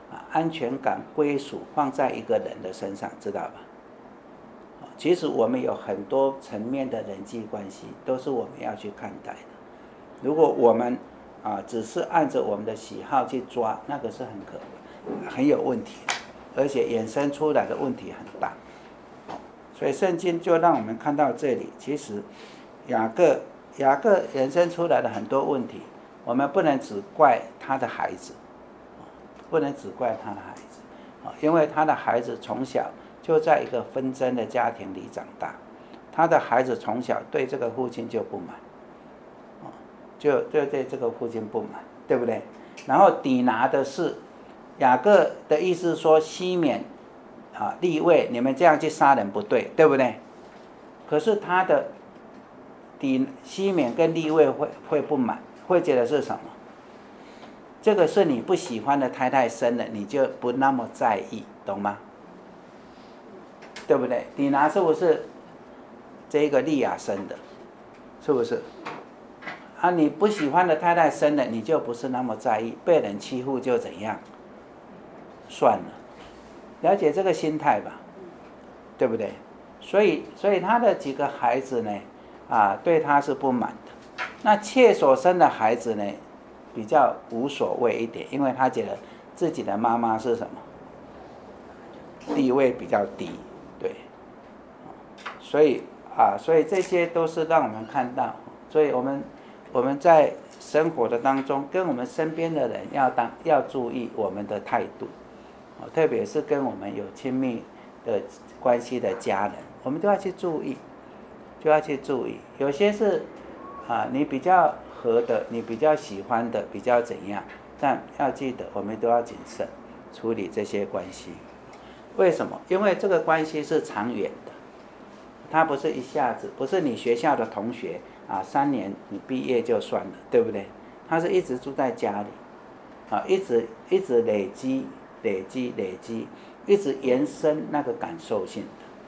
啊安全感、归属放在一个人的身上，知道吧？其实我们有很多层面的人际关系，都是我们要去看待的。如果我们啊只是按着我们的喜好去抓，那个是很可很有问题的，而且衍生出来的问题很大。所以圣经就让我们看到这里，其实雅各雅各衍生出来的很多问题，我们不能只怪他的孩子，不能只怪他的孩子，因为他的孩子从小就在一个纷争的家庭里长大，他的孩子从小对这个父亲就不满，就就对这个父亲不满，对不对？然后底拿的是雅各的意思说西缅啊利未，你们这样去杀人不对，对不对？可是他的底西缅跟利未会会不满，会觉得是什么？这个是你不喜欢的太太生的，你就不那么在意，懂吗？对不对？底拿是不是这个利亚生的？是不是？啊，你不喜欢的太太生的，你就不是那么在意，被人欺负就怎样？算了，了解这个心态吧，对不对？所以，所以他的几个孩子呢，啊，对他是不满的。那妾所生的孩子呢，比较无所谓一点，因为他觉得自己的妈妈是什么？地位比较低，对。所以啊，所以这些都是让我们看到，所以我们我们在生活的当中，跟我们身边的人要当要注意我们的态度，特别是跟我们有亲密的关系的家人，我们都要去注意，就要去注意。有些是啊，你比较合的，你比较喜欢的，比较怎样，但要记得，我们都要谨慎处理这些关系。为什么？因为这个关系是长远的，它不是一下子，不是你学校的同学啊，三年你毕业就算了，对不对？他是一直住在家里，啊，一直一直累积、累积、累积，一直延伸那个感受性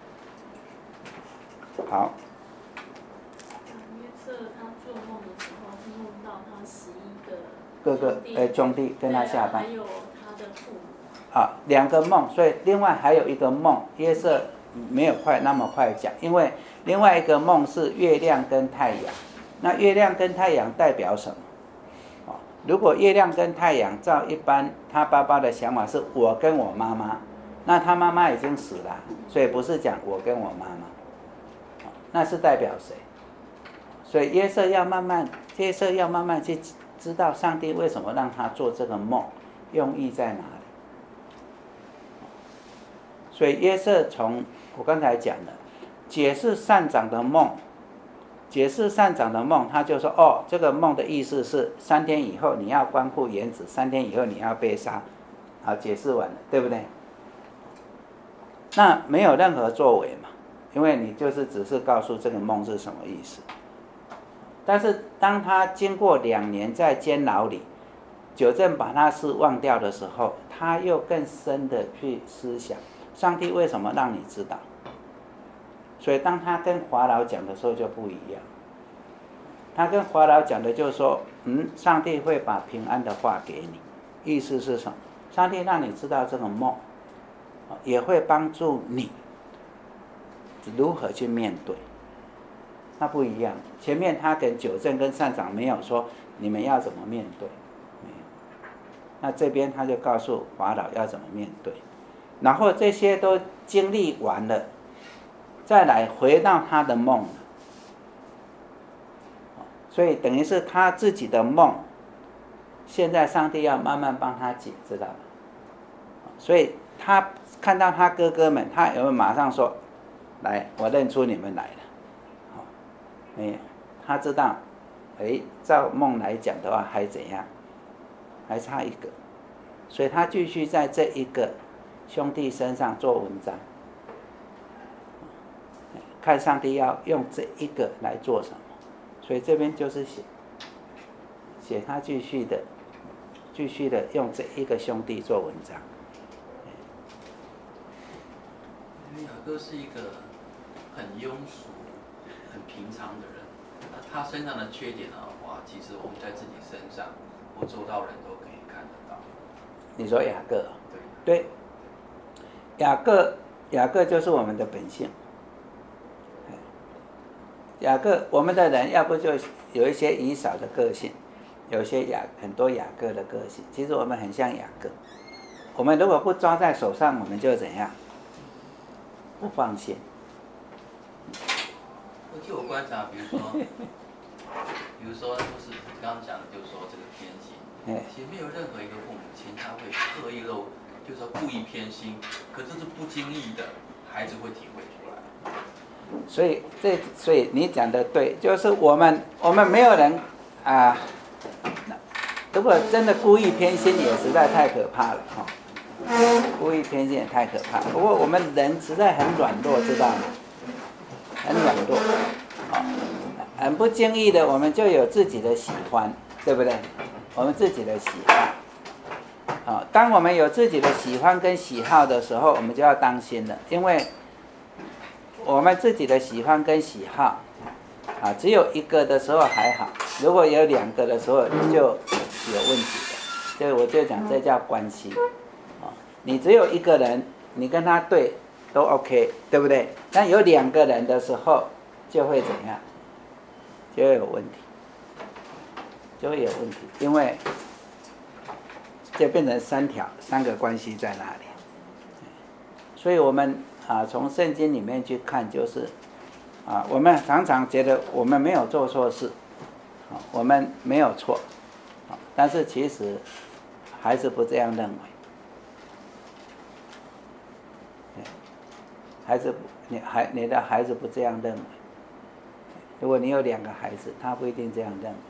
的。好。
约瑟他做梦的时候，是梦到他十一个
哥哥呃兄弟跟他下班，
还有他的父母。
啊，两个梦，所以另外还有一个梦，约瑟没有快那么快讲，因为另外一个梦是月亮跟太阳。那月亮跟太阳代表什么？哦，如果月亮跟太阳照一般他爸爸的想法是我跟我妈妈，那他妈妈已经死了，所以不是讲我跟我妈妈，哦，那是代表谁？所以约瑟要慢慢，约瑟要慢慢去知道上帝为什么让他做这个梦，用意在哪里。所以约瑟从我刚才讲的解释善长的梦，解释善长的梦，他就说哦，这个梦的意思是三天以后你要关顾园子，三天以后你要被杀，好，解释完了，对不对？那没有任何作为嘛，因为你就是只是告诉这个梦是什么意思。但是当他经过两年在监牢里，九正把他事忘掉的时候，他又更深的去思想，上帝为什么让你知道？所以当他跟法老讲的时候就不一样。他跟法老讲的就是说，嗯，上帝会把平安的话给你，意思是什么？上帝让你知道这个梦，也会帮助你如何去面对。那不一样，前面他跟九正跟善长没有说你们要怎么面对，没有。那这边他就告诉法老要怎么面对，然后这些都经历完了，再来回到他的梦，所以等于是他自己的梦，现在上帝要慢慢帮他解，知道吗？所以他看到他哥哥们，他有没有马上说，来，我认出你们来了？没有，他知道，哎，照梦来讲的话还怎样，还差一个，所以他继续在这一个兄弟身上做文章，看上帝要用这一个来做什么，所以这边就是写，写他继续的，继续的用这一个兄弟做文章。
因为雅各是一个很庸俗、很平常的人，那他身上的缺点的话，其实我们在自己身上或周遭人都可以看得到。
你说雅各，对，雅各雅各就是我们的本性。雅各，我们的人要不就有一些以扫的个性，有些雅很多雅各的个性。其实我们很像雅各，我们如果不抓在手上，我们就怎样？不放心。
我就有观察，比如说，比如说就是刚刚讲的，就是说这个偏心，其实没有任何一个父母亲他会刻意漏，就是说故意偏心，可这是不经意的，孩子会体会出来。
所以这，所以你讲的对，就是我们我们没有人啊，如果真的故意偏心，也实在太可怕了哈、哦。故意偏心也太可怕。不过我们人实在很软弱，知道吗？很软弱，哦，很不经意的，我们就有自己的喜欢，对不对？我们自己的喜好，哦，当我们有自己的喜欢跟喜好的时候，我们就要当心了，因为我们自己的喜欢跟喜好，啊，只有一个的时候还好，如果有两个的时候就有问题的。所以我就讲这叫关系，啊，你只有一个人，你跟他对都 OK， 对不对？但有两个人的时候，就会怎样？就会有问题，就会有问题，因为就变成三条，三个关系在那里。所以我们啊，从圣经里面去看，就是啊，我们常常觉得我们没有做错事，啊，我们没有错，啊，但是其实孩子不这样认为。孩子，你孩你的孩子不这样认为。如果你有两个孩子，他不一定这样认为。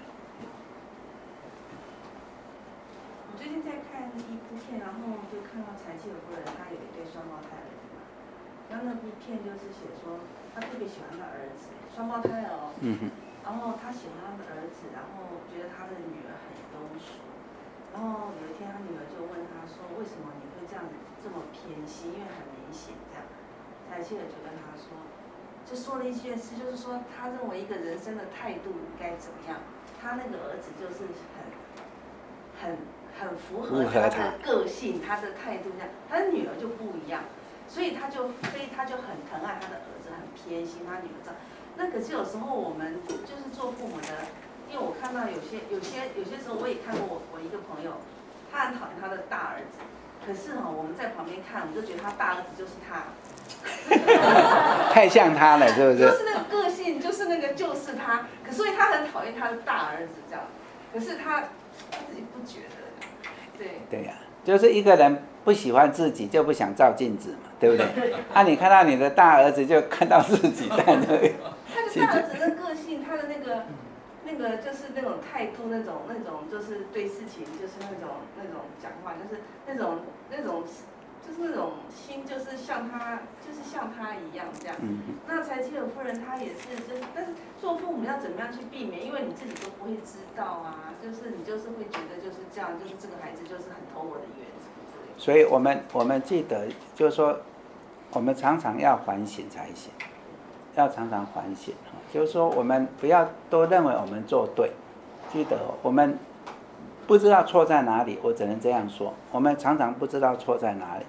我最近在看一部片，然后就看到柴契尔夫人，她有一对双胞胎儿子嘛。然后那部片就是写说，她特别喜欢她儿子，双胞胎哦。嗯哼。然后她喜欢她的儿子，然后觉得她的女儿很优秀。然后有一天，她女儿就问她说：“为什么你会这样子这么偏心？因为很明显这样。”柴契尔就跟他说，就说了一件事，就是说他认为一个人生的态度应该怎么样。他那个儿子就是很、很、很符合他的个性，他的态度这样。他的女儿就不一样，所以他就非他就很疼爱他的儿子，很偏心他女儿这样。那可是有时候我们就是做父母的，因为我看到有些、有些、有些时候我也看过我我一个朋友，他很讨厌他的大儿子，可是哈、哦、我们在旁边看，我们就觉得他大儿子就是他。
太像他了，是不是？
就是那个个性，就是那个，就是他。可所以他很讨厌他的大儿子这样，可是他他自己不觉得，对。对
呀、啊，就是一个人不喜欢自己，就不想照镜子嘛，对不对？啊，你看到你的大儿子，就看到自己在那里。
他的大儿子的个性，他的那个那个就是那种态度，那种那种就是对事情就是那种那种讲话，就是那种那种。就是那种心，就是像他，就是像他一样这样。嗯、那柴契尔夫人她也是，就是但是做父母要怎么样去避免？因为你自己都不会知道啊，就是你就是会觉得就是这样，就是这个孩子就是很投我的缘什么之类的。
所以我们我们记得，就是说，我们常常要反省才行，要常常反省。就是说，我们不要都认为我们做对，记得我们。不知道错在哪里，我只能这样说。我们常常不知道错在哪里。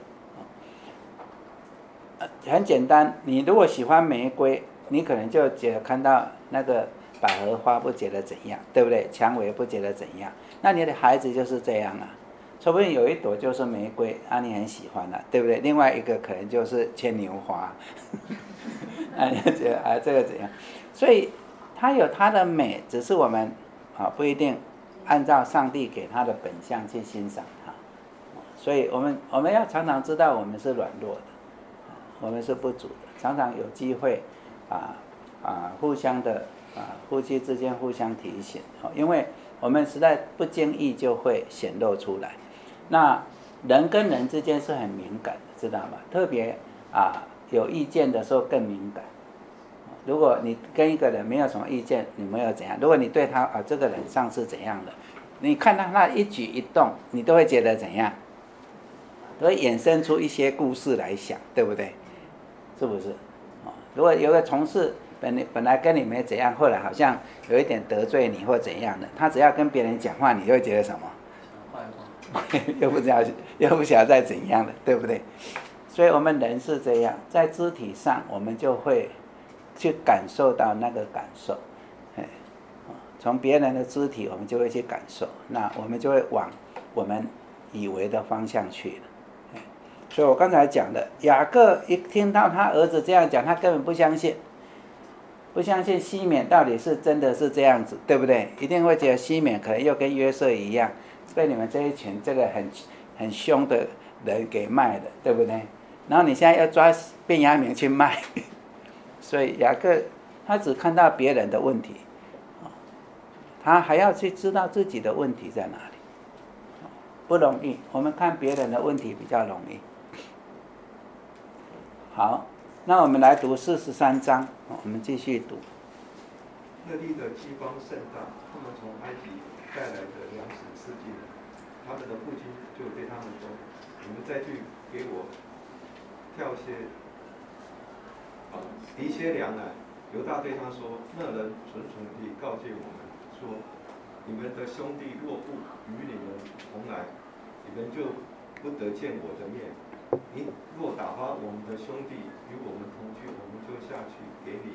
很简单，你如果喜欢玫瑰，你可能就觉得看到那个百合花不觉得怎样，对不对？蔷薇不觉得怎样。那你的孩子就是这样啊，说不定有一朵就是玫瑰啊，你很喜欢了，对不对？另外一个可能就是牵牛花，啊，你觉得啊这个怎样？所以它有它的美，只是我们啊不一定。按照上帝给他的本相去欣赏他，所以我们我们要常常知道我们是软弱的，我们是不足的，常常有机会啊啊互相的啊夫妻之间互相提醒，因为我们实在不经意就会显露出来。那人跟人之间是很敏感的，知道吗？特别啊有意见的时候更敏感。如果你跟一个人没有什么意见，你没有怎样？如果你对他啊，这个人上次怎样的，你看他那一举一动，你都会觉得怎样？都会衍生出一些故事来想，对不对？是不是？哦，如果有个同事本本来跟你没怎样，后来好像有一点得罪你或怎样的，他只要跟别人讲话，你就会觉得什么？ 又不知道又不晓得再怎样了，对不对？所以我们人是这样，在肢体上我们就会去感受到那个感受，从别人的肢体我们就会去感受，那我们就会往我们以为的方向去了。所以我刚才讲的，雅各一听到他儿子这样讲，他根本不相信，不相信西缅到底是真的是这样子，对不对？一定会觉得西缅可能又跟约瑟一样，被你们这一群这个很很凶的人给卖了，对不对？然后你现在要抓便雅悯去卖，所以雅各他只看到别人的问题，他还要去知道自己的问题在哪里，不容易。我们看别人的问题比较容易。好，那我们来读四十三章，我们继续读。
那地的饥荒甚大，他们从埃及带来的粮食吃尽了。他们的父亲就对他们说：“你们再去给我挑些啊提些粮来。”犹大对他说：“那人蠢蠢地告诫我们说，你们的兄弟若不与你们同来，你们就不得见我的面。你若打发我们的兄弟与我们同去，我们就下去给你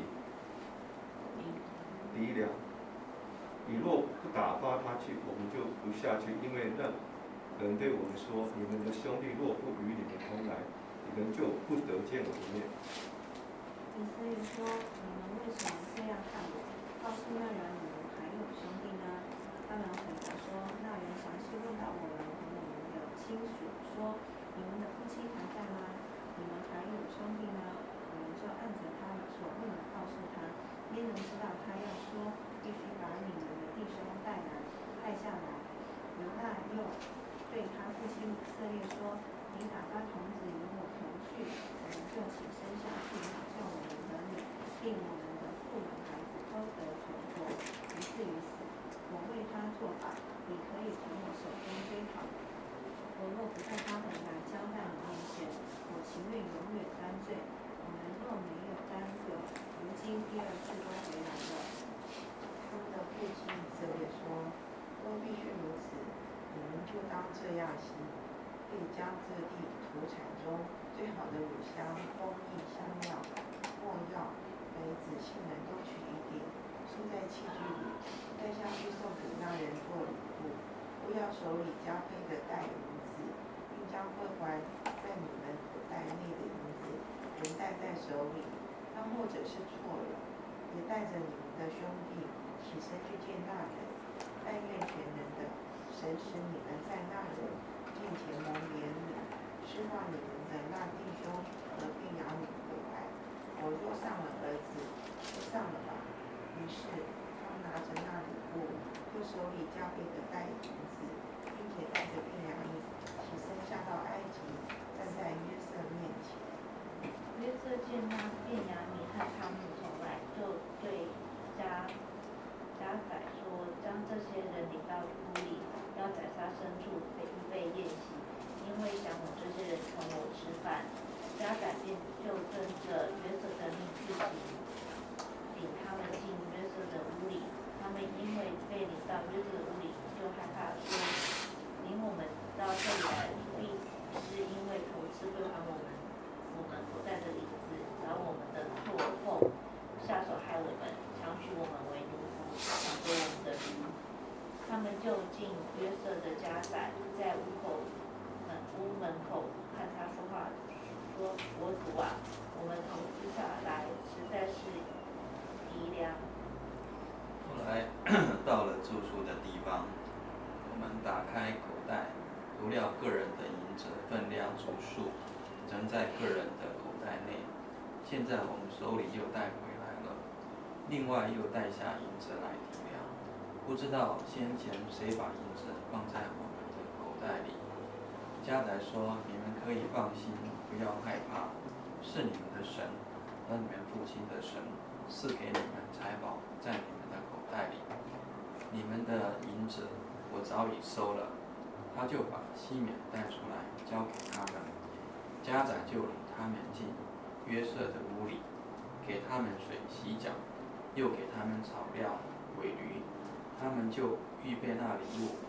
籴粮。你若不打发他去，我们就不下去，因为那人对我们说，你们的兄弟若不与你们同来，你们就不得见我的面。”
以色列说：“你们为什么这样看我？告诉那人，你们还有兄弟呢？”他们回答说：“那人详细问到我们和我们的亲属，说：你们的夫妻还在吗？你们还有兄弟呢？”我们就按着他所问的告诉他。焉能知道他要说，必须把你们的弟兄带来带下来？犹大又对他父亲以色列说：“你打发童子与我同去，我们就起身下去，好叫我们和你，并我们的妇人孩子都得存活，不至于死。我为他做法，你可以从我手中追讨。我若不在他们来交在你面前，我情愿永远担罪。我们若没有担责，如今第二次都回来了。”
他们的父亲以色列说：“若必须如此，你们就当这样行，可以将这地土产中最好的乳香、蜂蜜、香料、没药、梅子、杏仁都取一点，收在器具里，带下去送给那人做礼物。不要手里加倍的带银子，并将归还在你们口袋内的银子仍带在手里。那或者是错了，也带着你们的兄弟起身去见那人。但愿全能的神使你们在那人面前蒙怜悯，释放你们的那弟兄和便雅悯回来。我若上了儿子，就上了吧。”于是他拿着那礼物，就手里加倍的带银子，并且带着便雅悯起身下到埃及，站在约瑟面前。
约瑟见那便雅悯和他们同来，就对加加载说：“将这些人领到屋里，要宰杀牲畜，预备宴席，因为想我这些人同我吃饭。”加载便就跟着约瑟的命去行，领他们进约瑟的屋里。他们因为被领到约瑟的屋里，就害怕说：“领我们到这里来，必是因为投资归还我们我们口袋的银子，找我们的错缝，下手害我们，强取我们为奴仆，抢夺我们的驴。”他们就进约瑟的家宅，在屋口门屋门口看他说话，说：“我主啊，我们投资下来实在是籴粮。”
后来到了住宿的地方，我们打开口袋，读了个人的银子分量足数，仍在个人的口袋内。现在我们手里又带回来了，另外又带下银子来抵量。不知道先前谁把银子放在我们的口袋里。加载说：“你们可以放心，不要害怕，是你们的神和你们父亲的神赐给你们财宝在你们的口袋里。你们的银子我早已收了。”他就把西缅带出来交给他们。加载就领他们进约瑟的屋里，给他们水洗脚，又给他们草料、尾驴。他们就预备那礼物，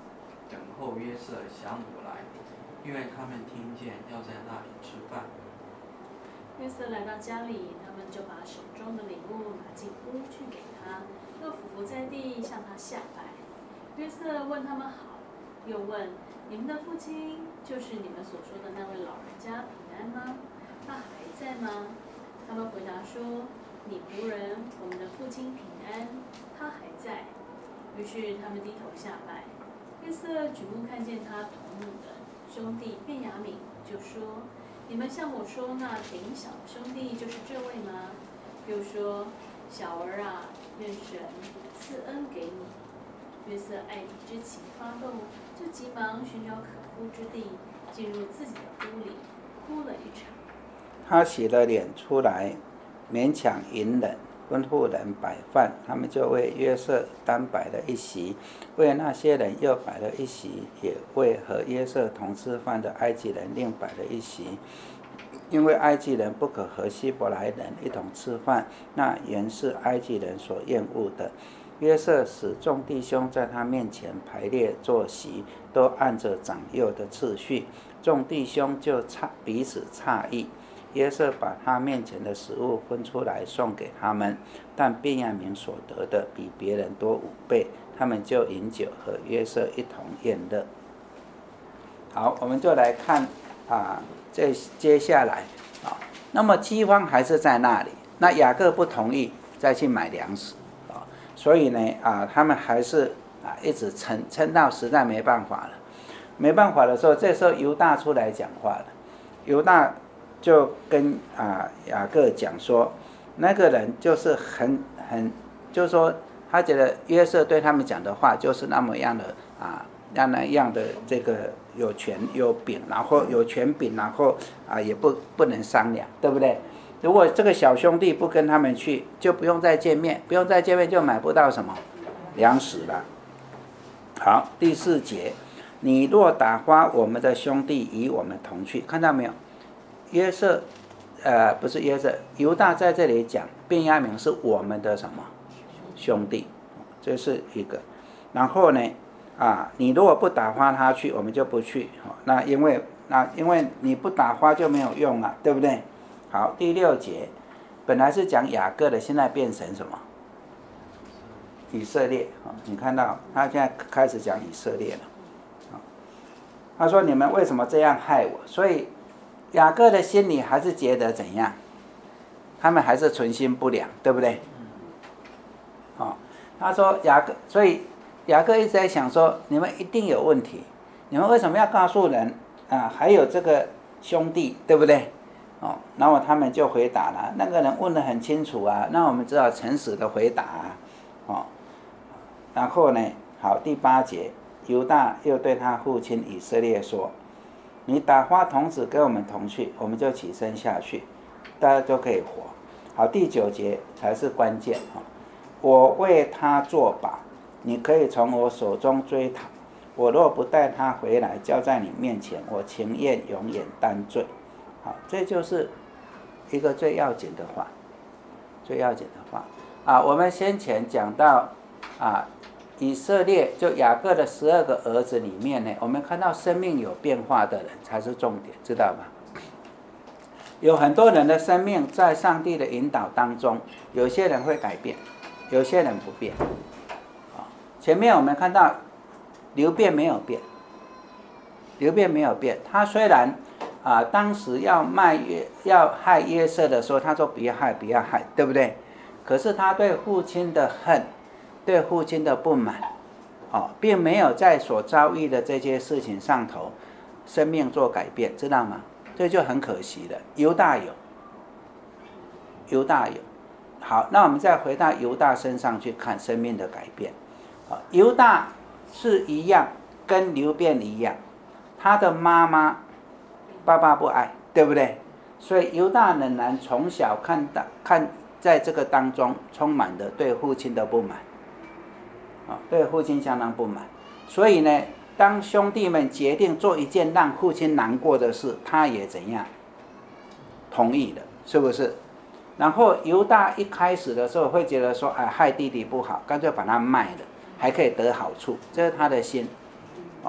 等候约瑟晌午来，因为他们听见要在那里吃饭。
约瑟来到家里，他们就把手中的礼物拿进屋去给他，又俯伏在地向他下拜。约瑟问他们好，又问你们的父亲就是你们所说的那位老人家平安吗？他还在吗？他们回答说：你仆人，我们的父亲平安，他还在。于是他们低头下拜。约瑟举目看见他同母的兄弟便雅悯，就说：你们向我说那顶小的兄弟就是这位吗？又说：小儿啊，愿神赐恩给你。约瑟爱弟之情发动，就急忙寻找可哭之地，进入自己的屋里，哭了一场。
他洗了脸出来，勉强隐忍，吩咐人摆饭，他们就为约瑟单摆了一席，为那些人又摆了一席，也为和约瑟同吃饭的埃及人另摆了一席。因为埃及人不可和希伯来人一同吃饭，那原是埃及人所厌恶的。约瑟使众弟兄在他面前排列坐席，都按着长幼的次序，众弟兄就彼此诧异。约瑟把他面前的食物分出来送给他们，但便雅悯所得的比别人多五倍，他们就饮酒和约瑟一同宴乐。好，我们就来看啊，这接下来啊，那么饥荒还是在那里，那雅各不同意再去买粮食啊，所以呢啊，他们还是啊一直撑撑到实在没办法了，没办法的时候，这时候犹大出来讲话了，犹大就跟啊雅各讲说，那个人就是很很，就是说他觉得约瑟对他们讲的话就是那么样的啊，那那样的这个有权有柄，然后有权柄，然后啊也不不能商量，对不对？如果这个小兄弟不跟他们去，就不用再见面，不用再见面就买不到什么粮食了。好，第四节，你若打发我们的兄弟与我们同去，看到没有？约瑟，呃，不是约瑟，犹大在这里讲，便雅悯是我们的什么兄弟，这是一个。然后呢，啊，你如果不打发他去，我们就不去。那因为那因为你不打发就没有用啊，对不对？好，第六节，本来是讲雅各的，现在变成什么？以色列。你看到他现在开始讲以色列了。他说：“你们为什么这样害我？”所以雅各的心里还是觉得怎样？他们还是存心不良，对不对？哦，他说雅各，所以雅各一直在想说，你们一定有问题，你们为什么要告诉人啊？还有这个兄弟，对不对？哦，然后他们就回答了，那个人问得很清楚啊，那我们只好诚实的回答啊，哦，然后呢，好，第八节，犹大又对他父亲以色列说，你打发童子跟我们同去，我们就起身下去，大家都可以活。好，第九节才是关键哈。我为他作保，你可以从我手中追讨。我若不带他回来，交在你面前，我情愿永远担罪。好，这就是一个最要紧的话，最要紧的话啊。我们先前讲到啊，以色列就雅各的十二个儿子里面呢，我们看到生命有变化的人才是重点，知道吗？有很多人的生命在上帝的引导当中，有些人会改变，有些人不变。啊，前面我们看到流便没有变，流便没有变，他虽然啊，当时要卖约要害约瑟的时候，他说不要害，不要害，对不对？可是他对父亲的恨，对父亲的不满，哦，并没有在所遭遇的这些事情上头，生命做改变，知道吗？这就很可惜了。犹大有，犹大有。好，那我们再回到犹大身上去看生命的改变。啊，犹大是一样，跟流便一样，他的妈妈。爸爸不爱，对不对？所以犹大仍然从小看到看在这个当中，充满了对父亲的不满，啊，对父亲相当不满。所以呢，当兄弟们决定做一件让父亲难过的事，他也怎样同意了，是不是？然后犹大一开始的时候会觉得说，哎，害弟弟不好，干脆把他卖了，还可以得好处，这是他的心。哦，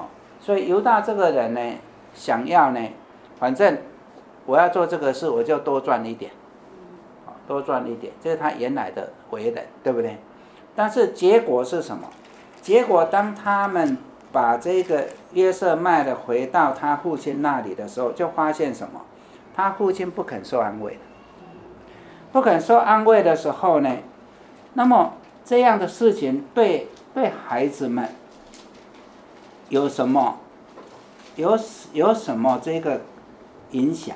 所以犹大这个人呢，想要呢，反正我要做这个事，我就多赚一点，多赚一点，这是他原来的为人，对不对？但是结果是什么？结果当他们把这个约瑟卖了回到他父亲那里的时候，就发现什么？他父亲不肯受安慰的，不肯受安慰的时候呢，那么这样的事情对对孩子们有什么有有什么这个影响？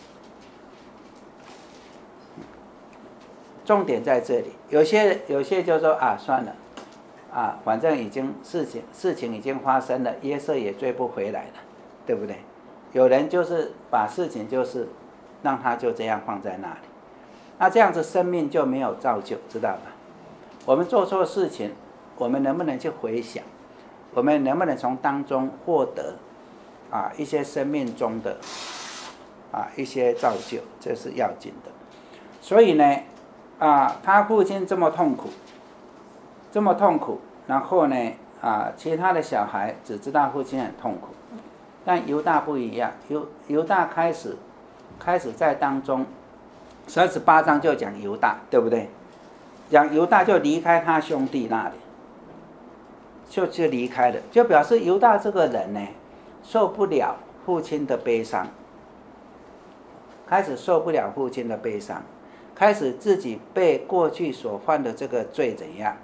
重点在这里，有些有些就说啊，算了，啊，反正已经事情事情已经发生了，约瑟也追不回来了，对不对？有人就是把事情就是让他就这样放在那里，那这样子生命就没有造就，知道吧？我们做错事情，我们能不能去回想？我们能不能从当中获得啊一些生命中的啊一些造就？这是要紧的。所以呢，啊，他父亲这么痛苦，这么痛苦，然后呢，啊，其他的小孩只知道父亲很痛苦，但犹大不一样，犹犹大开始开始在当中，三十八章就讲犹大，对不对？讲犹大就离开他兄弟那里，就就离开了，就表示犹大这个人呢，受不了父亲的悲伤，开始受不了父亲的悲伤，开始自己被过去所犯的这个罪怎样，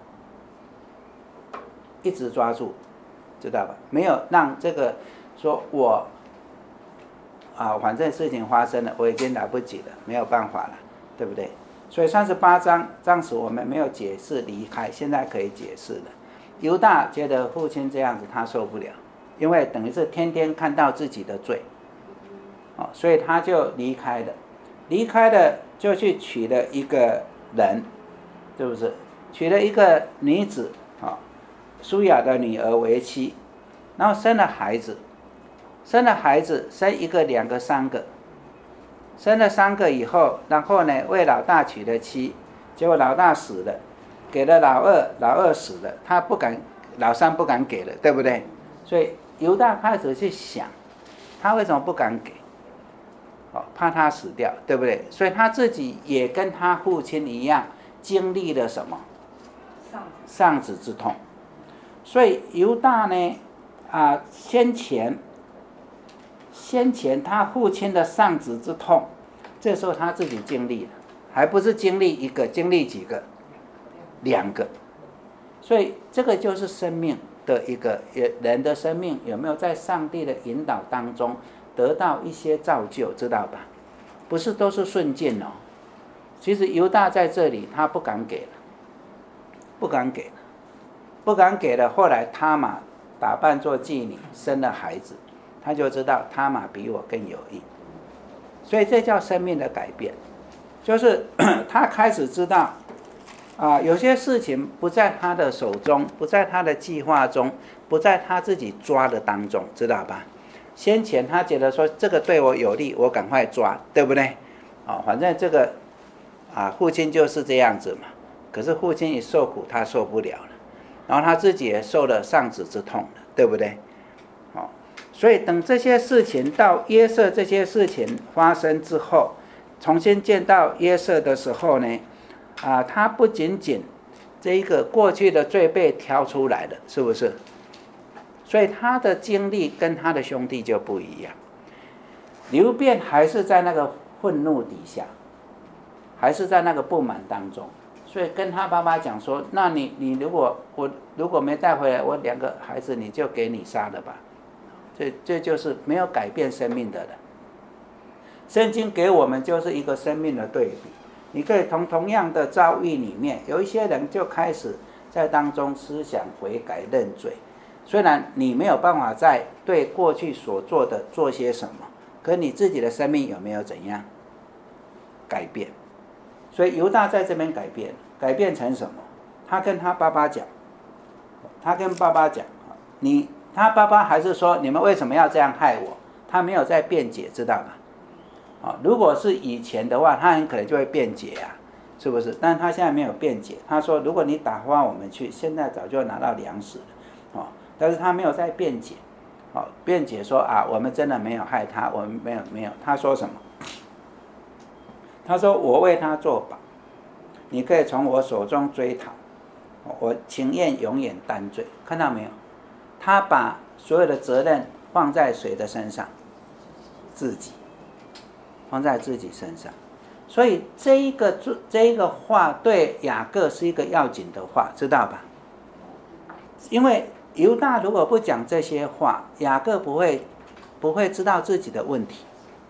一直抓住，知道吧？没有让这个说我啊，反正事情发生了，我已经来不及了，没有办法了，对不对？所以三十八章当时我们没有解释离开，现在可以解释了。犹大觉得父亲这样子他受不了，因为等于是天天看到自己的罪，哦，所以他就离开了，离开了就去娶了一个人，是不是？娶了一个女子，啊，舒雅的女儿为妻，然后生了孩子，生了孩子，生一个、两个、三个，生了三个以后，然后呢，为老大娶了妻，结果老大死了，给了老二，老二死了，他不敢，老三不敢给了，对不对？所以犹大开始去想，他为什么不敢给？哦，怕他死掉，对不对？所以他自己也跟他父亲一样，经历了什么？丧子之痛。所以犹大呢，啊，先前。先前他父亲的丧子之痛，这时候他自己经历了，还不是经历一个，经历几个？两个。所以这个就是生命的一个人的生命有没有在上帝的引导当中得到一些造就，知道吧？不是都是顺境哦。其实犹大在这里他不敢给了，不敢给了，不敢给了。后来他玛打扮做妓女，生了孩子。他就知道他玛比我更有益，所以这叫生命的改变，就是他开始知道，啊，有些事情不在他的手中，不在他的计划中，不在他自己抓的当中，知道吧？先前他觉得说这个对我有利，我赶快抓，对不对？啊，反正这个啊，父亲就是这样子嘛。可是父亲一受苦，他受不了了，然后他自己也受了丧子之痛了，对不对？所以等这些事情到约瑟这些事情发生之后，重新见到约瑟的时候呢，啊，他不仅仅这一个过去的罪被挑出来了，是不是？所以他的经历跟他的兄弟就不一样。流便还是在那个愤怒底下，还是在那个不满当中，所以跟他爸爸讲说：“那你你如果我如果没带回来，我两个孩子你就给你杀了吧。”这这就是没有改变生命的人。圣经给我们就是一个生命的对比，你可以从同样的遭遇里面，有一些人就开始在当中思想悔改认罪。虽然你没有办法在对过去所做的做些什么，可你自己的生命有没有怎样改变？所以犹大在这边改变，改变成什么？他跟他爸爸讲，他跟爸爸讲，你。他爸爸还是说你们为什么要这样害我？他没有在辩解，知道吗？哦，如果是以前的话，他很可能就会辩解啊，是不是？但他现在没有辩解，他说如果你打发我们去，现在早就拿到粮食了，哦，但是他没有在辩解， 哦，辩解说啊，我们真的没有害他，我们没有没有。他说什么？他说我为他作保，你可以从我手中追讨，我情愿永远担罪。看到没有？他把所有的责任放在谁的身上？自己，放在自己身上。所以这一个这一个话对雅各是一个要紧的话，知道吧？因为犹大如果不讲这些话，雅各不会不会知道自己的问题，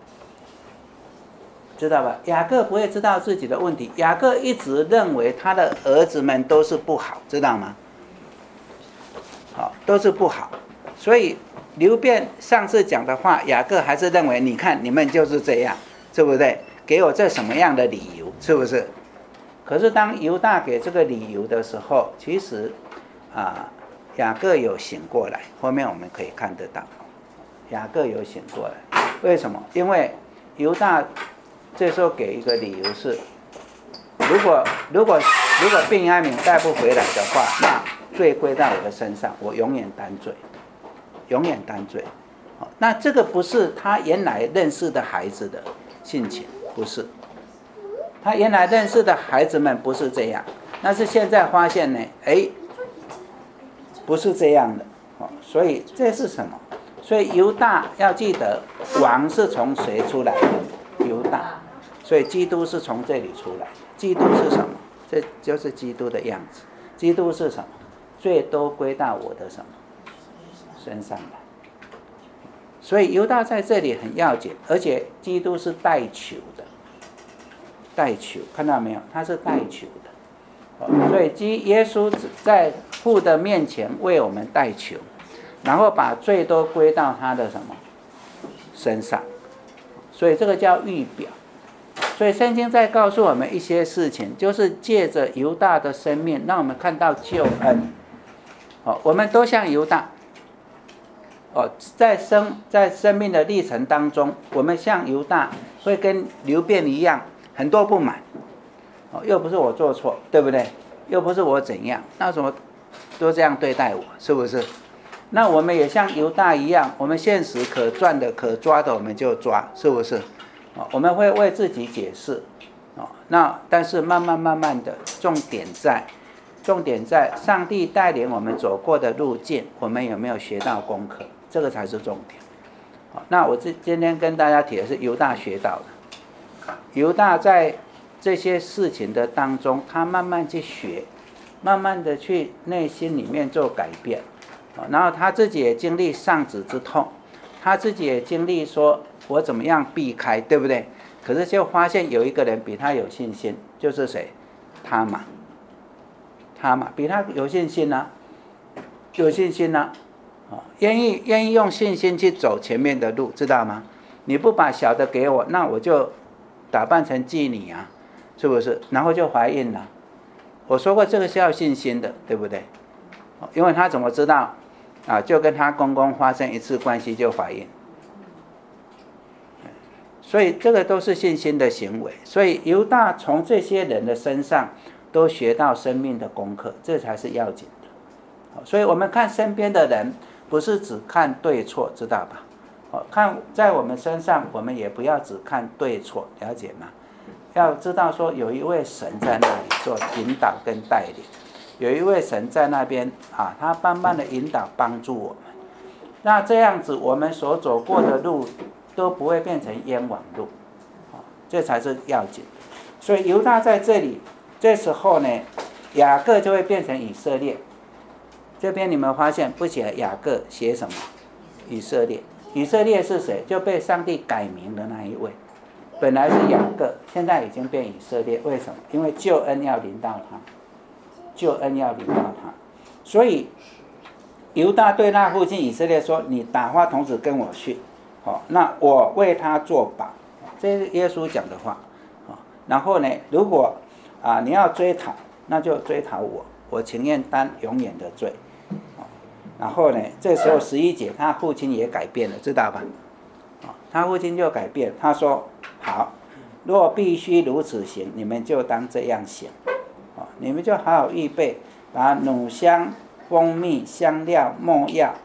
知道吧？雅各不会知道自己的问题，雅各一直认为他的儿子们都是不好，知道吗？好，都是不好，所以流辩上次讲的话，雅各还是认为，你看你们就是这样，对不对？给我这什么样的理由，是不是？可是当犹大给这个理由的时候，其实啊，雅各有醒过来，后面我们可以看得到，雅各有醒过来。为什么？因为犹大这时候给一个理由是，如果如果如果便雅悯带不回来的话，那罪归在我的身上，我永远担罪，永远担罪。那这个不是他原来认识的孩子的性情，不是。他原来认识的孩子们不是这样，但是现在发现呢，哎，不是这样的。所以这是什么？所以犹大要记得，王是从谁出来的？犹大。所以基督是从这里出来。基督是什么？这就是基督的样子。基督是什么？罪都归到我的什么身上来。所以犹大在这里很要紧，而且基督是代求的，代求，看到没有？他是代求的。所以基耶稣在父的面前为我们代求，然后把罪都归到他的什么身上。所以这个叫预表。所以圣经在告诉我们一些事情，就是借着犹大的生命，让我们看到救恩。哦，我们都像犹大。哦，在生在生命的历程当中，我们像犹大，会跟流辩一样，很多不满。哦，又不是我做错，对不对？又不是我怎样，那怎么都这样对待我，是不是？那我们也像犹大一样，我们现实可赚的、可抓的，我们就抓，是不是？哦，我们会为自己解释。哦，那但是慢慢慢慢的，重点在。重点在上帝带领我们走过的路径，我们有没有学到功课？这个才是重点。那我今天跟大家提的是犹大学到的。犹大在这些事情的当中，他慢慢去学，慢慢的去内心里面做改变。然后他自己也经历丧子之痛，他自己也经历说我怎么样避开，对不对？可是就发现有一个人比他有信心，就是谁？他嘛。他嘛，比他有信心啊，有信心啊，哦，愿意愿意用信心去走前面的路，知道吗？你不把小的给我，那我就打扮成妓女啊，是不是？然后就怀孕了。我说过这个是要信心的，对不对？因为他怎么知道啊？就跟他公公发生一次关系就怀孕，所以这个都是信心的行为。所以犹大从这些人的身上都学到生命的功课，这才是要紧的。所以我们看身边的人，不是只看对错，知道吧？看在我们身上，我们也不要只看对错，了解吗？要知道说有一位神在那里做引导跟带领，有一位神在那边啊，他慢慢的引导帮助我们。那这样子，我们所走过的路都不会变成冤枉路，这才是要紧。所以犹大在这里。这时候呢，雅各就会变成以色列。这边你们发现不写雅各，写什么？以色列。以色列是谁？就被上帝改名的那一位。本来是雅各，现在已经变以色列。为什么？因为救恩要临到他，救恩要临到他。所以犹大对那父亲以色列说：“你打发童子跟我去，好，那我为他作保。”这是耶稣讲的话。然后呢，如果啊，你要追讨，那就追讨我，我情愿担永远的罪。然后呢，这时候十一节，他父亲也改变了，知道吧？他父亲就改变，他说：“好，若必须如此行，你们就当这样行。你们就好好预备，把乳香、蜂蜜、香料、没药，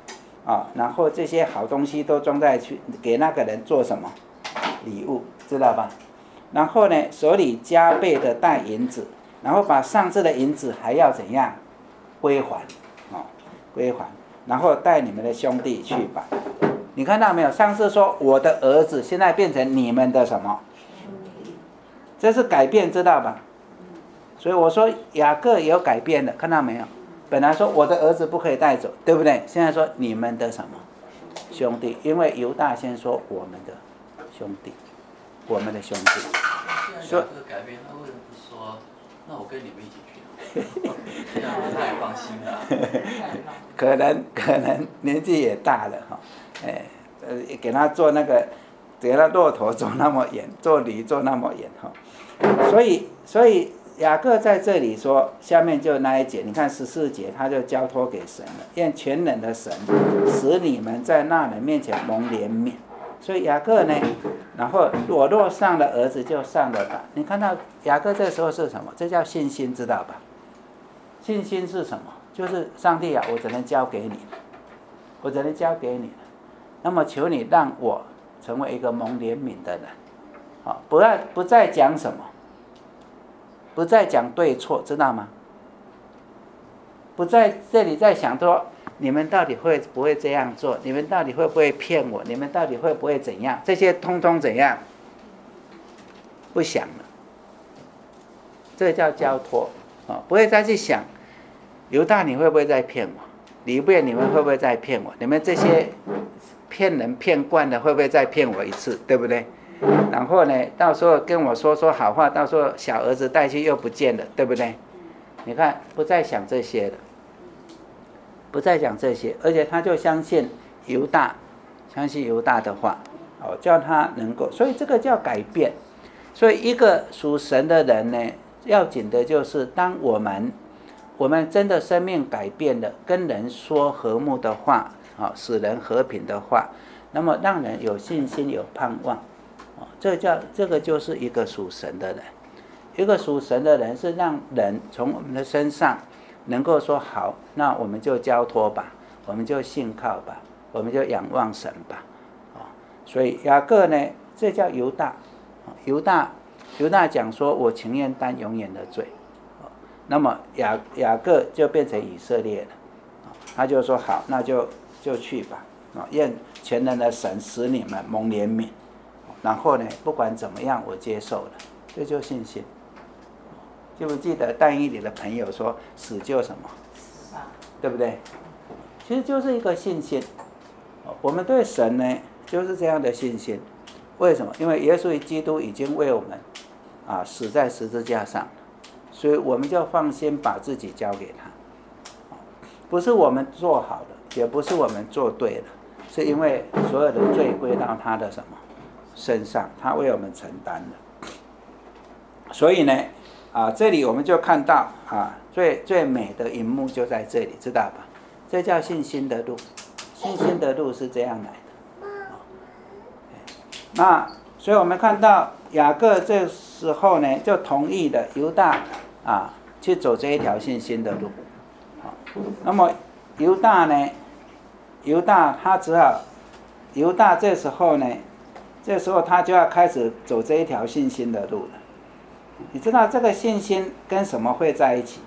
啊，然后这些好东西都装在去给那个人做什么礼物，知道吧？然后呢，手里加倍的带银子，然后把上次的银子还要怎样归还，哦，归还，然后带你们的兄弟去吧。你看到没有？上次说我的儿子，现在变成你们的什么？这是改变，知道吧？所以我说雅各也有改变的，看到没有？本来说我的儿子不可以带走，对不对？现在说你们的什么兄弟？因为犹大先说我们的兄弟，我们的兄弟。
说改变，他为什么不说？那我跟你们一起去，这样他也放心了。
可能可能年纪也大了哈，哎，呃，给他做那个，给他骆驼做那么远，做驴做那么远哈，所以所以雅各在这里说，下面就那一节，你看十四节，他就交托给神了，愿全能的神使你们在那人面前蒙怜悯。所以雅各呢，然后我若上了儿子就上了吧。你看到雅各这时候是什么？这叫信心，知道吧？信心是什么？就是上帝啊，我只能交给你，我只能交给你了。那么求你让我成为一个蒙怜悯的人，好，不要不再讲什么，不再讲对错，知道吗？不在这里再想说你们到底会不会这样做？你们到底会不会骗我？你们到底会不会怎样？这些通通怎样？不想了，这叫交托啊！不会再去想犹大你会不会再骗我？里边你们会不会再骗我？你们这些骗人骗惯的会不会再骗我一次？对不对？然后呢，到时候跟我说说好话，到时候小儿子带去又不见了，对不对？你看，不再想这些了。不再讲这些，而且他就相信犹大，相信犹大的话，哦，叫他能够，所以这个叫改变。所以一个属神的人呢，要紧的就是当我们我们真的生命改变了，跟人说和睦的话，哦，使人和平的话，那么让人有信心有盼望，哦，这叫这个就是一个属神的人。一个属神的人是让人从我们的身上能够说好，那我们就交托吧，我们就信靠吧，我们就仰望神吧，哦，所以雅各呢，这叫犹大，犹大犹大讲说，我情愿担永远的罪，哦，那么雅雅各就变成以色列了，哦，他就说好，那就就去吧，哦，愿全能的神使你们蒙怜悯，然后呢，不管怎么样，我接受了，这就信心。记不记得但以理的朋友说死就什么，对不对？其实就是一个信心。我们对神呢就是这样的信心。为什么？因为耶稣基督已经为我们啊死在十字架上，所以我们就放心把自己交给他。不是我们做好了，也不是我们做对了，是因为所有的罪归到他的什么身上，他为我们承担了。所以呢。啊，这里我们就看到啊，最最美的一幕就在这里，知道吧？这叫信心的路，信心的路是这样来的。啊，那所以我们看到雅各这时候呢，就同意了犹大啊去走这一条信心的路。啊，那么犹大呢，犹大他只好，犹大这时候呢，这时候他就要开始走这一条信心的路了。你知道这个信心跟什么会在一起？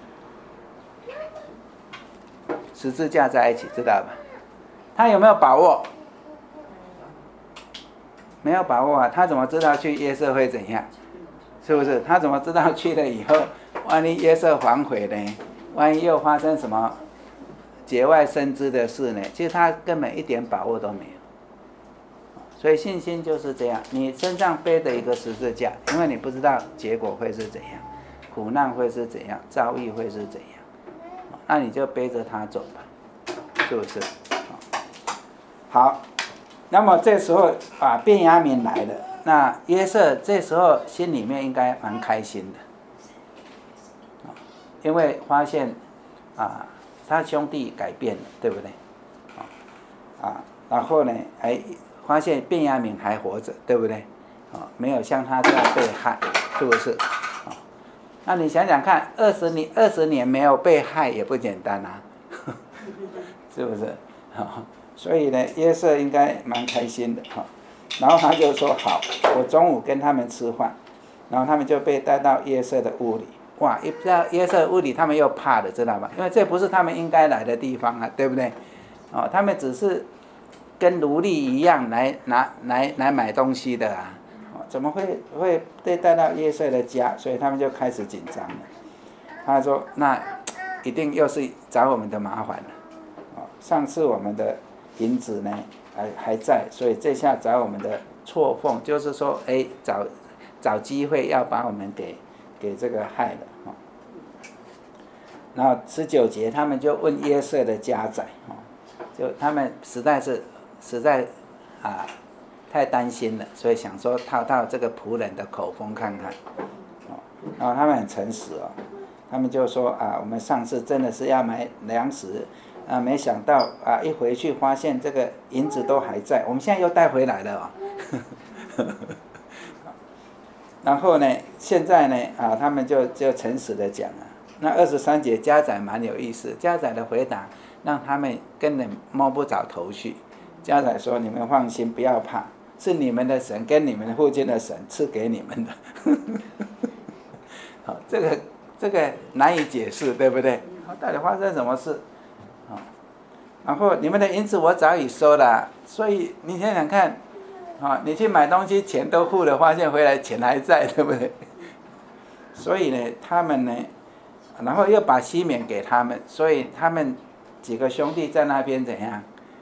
十字架在一起，知道吧？他有没有把握？没有把握啊！他怎么知道去约瑟会怎样？是不是？他怎么知道去了以后，万一约瑟反悔呢？万一又发生什么节外生枝的事呢？其实他根本一点把握都没有。所以信心就是这样，你身上背的一个十字架，因为你不知道结果会是怎样，苦难会是怎样，遭遇会是怎样，那你就背着它走吧，是不是？好，那么这时候啊，便雅悯来了，那约瑟这时候心里面应该蛮开心的，因为发现啊，他兄弟改变了，对不对？啊，然后呢，哎。发现便雅悯还活着，对不对？哦，没有像他这样被害，是不是？哦，那你想想看，二十年二十年没有被害也不简单啊，是不是？哦， 所以呢，约瑟应该蛮开心的哈。然后他就说好，我中午跟他们吃饭，然后他们就被带到约瑟的屋里。哇，一到约瑟屋里，他们又怕了，知道吗？因为这不是他们应该来的地方啊，对不对？哦，他们只是跟奴隶一样来拿来来买东西的啊，哦，怎么会会被带到约瑟的家？所以他们就开始紧张了。他说：“那一定又是找我们的麻烦了。哦，上次我们的银子呢还还在，所以这下找我们的错缝，就是说，哎，找找机会要把我们给给这个害了。哦，然后十九节他们就问约瑟的家宰，哦，就他们实在是实在啊太担心了，所以想说套到这个仆人的口风看看。哦，然后他们很诚实哦。”他们就说啊，我们上次真的是要买粮食，啊，没想到啊，一回去发现这个银子都还在，我们现在又带回来了哦。然后呢，现在呢，啊，他们就就诚实的讲啊，那二十三节家宰蛮有意思，家宰的回答让他们根本摸不着头绪。家宰说：“你们放心，不要怕，是你们的神跟你们父亲的神赐给你们的。”好，这个。这个难以解释，对不对？到底发生什么事？啊，然后你们的银子我早已收了，所以你想想看，啊，你去买东西钱都付了，发现回来钱还在，对不对？所以呢，他们呢，然后又把西缅给他们，所以他们几个兄弟在那边怎样？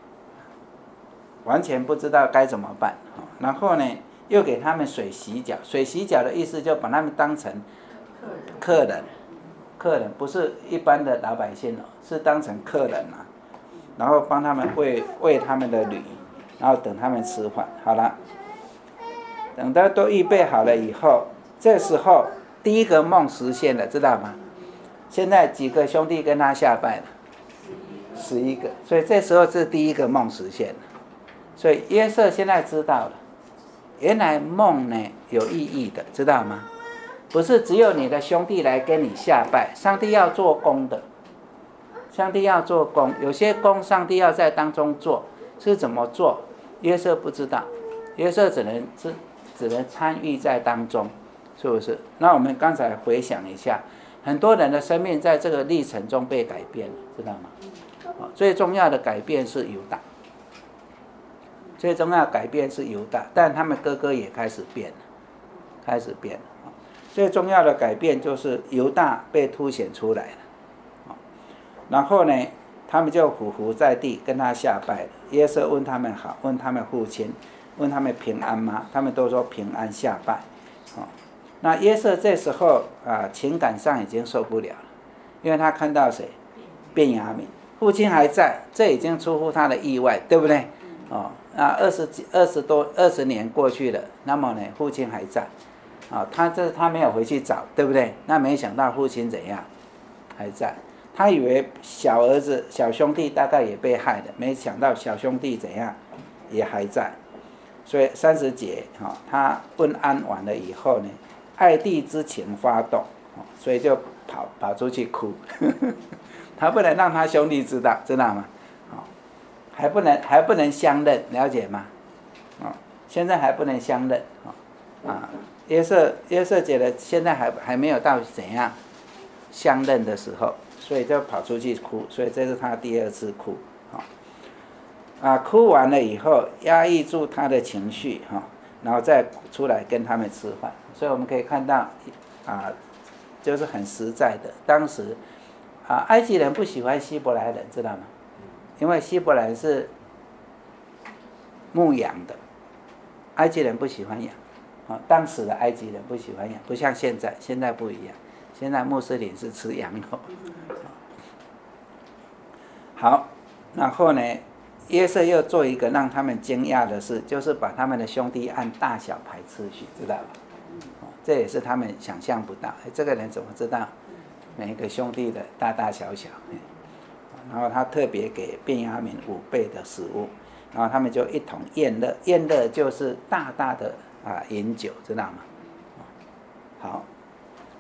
完全不知道该怎么办。然后呢，又给他们水洗脚，水洗脚的意思就把他们当成客人，客人不是一般的老百姓哦，是当成客人啊，然后帮他们喂喂他们的驴，然后等他们吃饭。好了，等到都预备好了以后，这时候第一个梦实现了，知道吗？现在几个兄弟跟他下拜了，十一个，所以这时候是第一个梦实现了。所以约瑟现在知道了，原来梦呢有意义的，知道吗？不是只有你的兄弟来跟你下拜，上帝要做工的，上帝要做工，有些工上帝要在当中做，是怎么做？约瑟不知道，约瑟只能只只能参与在当中，是不是？那我们刚才回想一下，很多人的生命在这个历程中被改变了，知道吗？最重要的改变是犹大，最重要的改变是犹大，但他们哥哥也开始变了，开始变了。最重要的改变就是犹大被凸显出来了，然后呢，他们就匍匐在地跟他下拜了。约瑟问他们好，问他们父亲，问他们平安吗？他们都说平安下拜。那约瑟这时候啊，情感上已经受不了了，因为他看到谁？便雅悯，父亲还在，这已经出乎他的意外，对不对？哦，那二十几、二十多、二十年过去了，那么呢，父亲还在。啊、哦，他这他没有回去找，对不对？那没想到父亲怎样，还在。他以为小儿子、小兄弟大概也被害了，没想到小兄弟怎样，也还在。所以三十节，哈、哦，他问安完了以后呢，爱弟之情发动，哦、所以就跑跑出去哭。他不能让他兄弟知道，知道吗？哦，还不能还不能相认，了解吗？哦，现在还不能相认，哦，啊。约瑟约瑟觉得现在还还没有到怎样相认的时候，所以就跑出去哭，所以这是他第二次哭，哦，啊，哭完了以后压抑住他的情绪，哦，然后再出来跟他们吃饭。所以我们可以看到啊，就是很实在的。当时啊，埃及人不喜欢希伯来人，知道吗？因为希伯来是牧羊的，埃及人不喜欢羊。当时的埃及人不喜欢羊，不像现在，现在不一样。现在穆斯林是吃羊肉。好，然后呢，约瑟又做一个让他们惊讶的事，就是把他们的兄弟按大小排次序，知道吧？这也是他们想象不到。这个人怎么知道每一个兄弟的大大小小？然后他特别给便雅悯五倍的食物，然后他们就一同宴乐，宴乐就是大大的啊，饮酒，知道吗？好，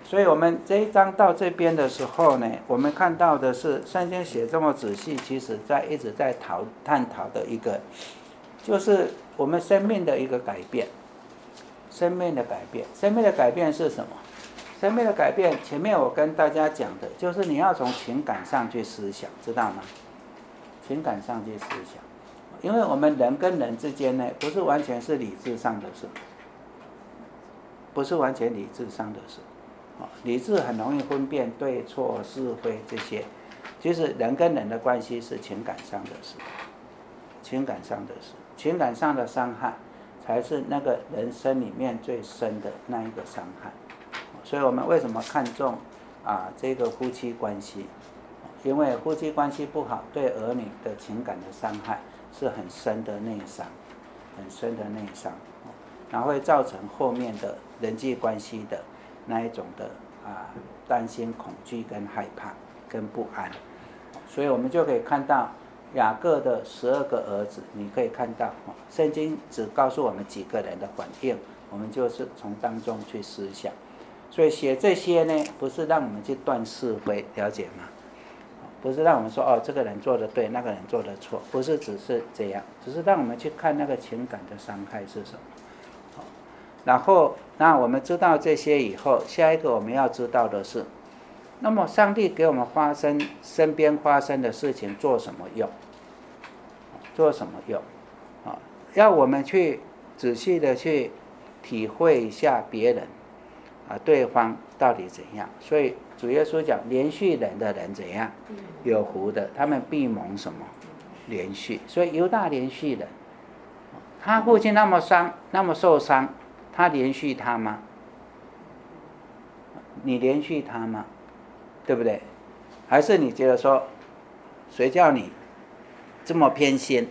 所以我们这一章到这边的时候呢，我们看到的是圣经写这么仔细，其实在一直在讨探讨的一个，就是我们生命的一个改变。生命的改变，生命的改变是什么？生命的改变，前面我跟大家讲的，就是你要从情感上去思想，知道吗？情感上去思想，因为我们人跟人之间呢，不是完全是理智上的事，不是完全理智上的事。理智很容易分辨对错是非这些，其实人跟人的关系是情感上的事，情感上的事，情感上的伤害才是那个人生里面最深的那一个伤害。所以我们为什么看重啊这个夫妻关系？因为夫妻关系不好，对儿女的情感的伤害是很深的内伤，很深的内伤，然后会造成后面的人际关系的那一种的啊担心、恐惧跟害怕跟不安。所以我们就可以看到雅各的十二个儿子，你可以看到圣经只告诉我们几个人的反应，我们就是从当中去思想。所以写这些呢，不是让我们去断是非，了解吗？不是让我们说哦，这个人做的对，那个人做的错，不是只是这样，只是让我们去看那个情感的伤害是什么。然后，那我们知道这些以后，下一个我们要知道的是，那么上帝给我们发生身边发生的事情做什么用？做什么用？啊，要我们去仔细的去体会一下别人啊，对方到底怎样。所以主耶稣讲，连续忍的人怎样？有福的，他们必蒙什么？连续。所以犹大连续忍，他父亲那么伤，那么受伤，他连续他吗？你连续他吗？对不对？还是你觉得说，谁叫你这么偏心？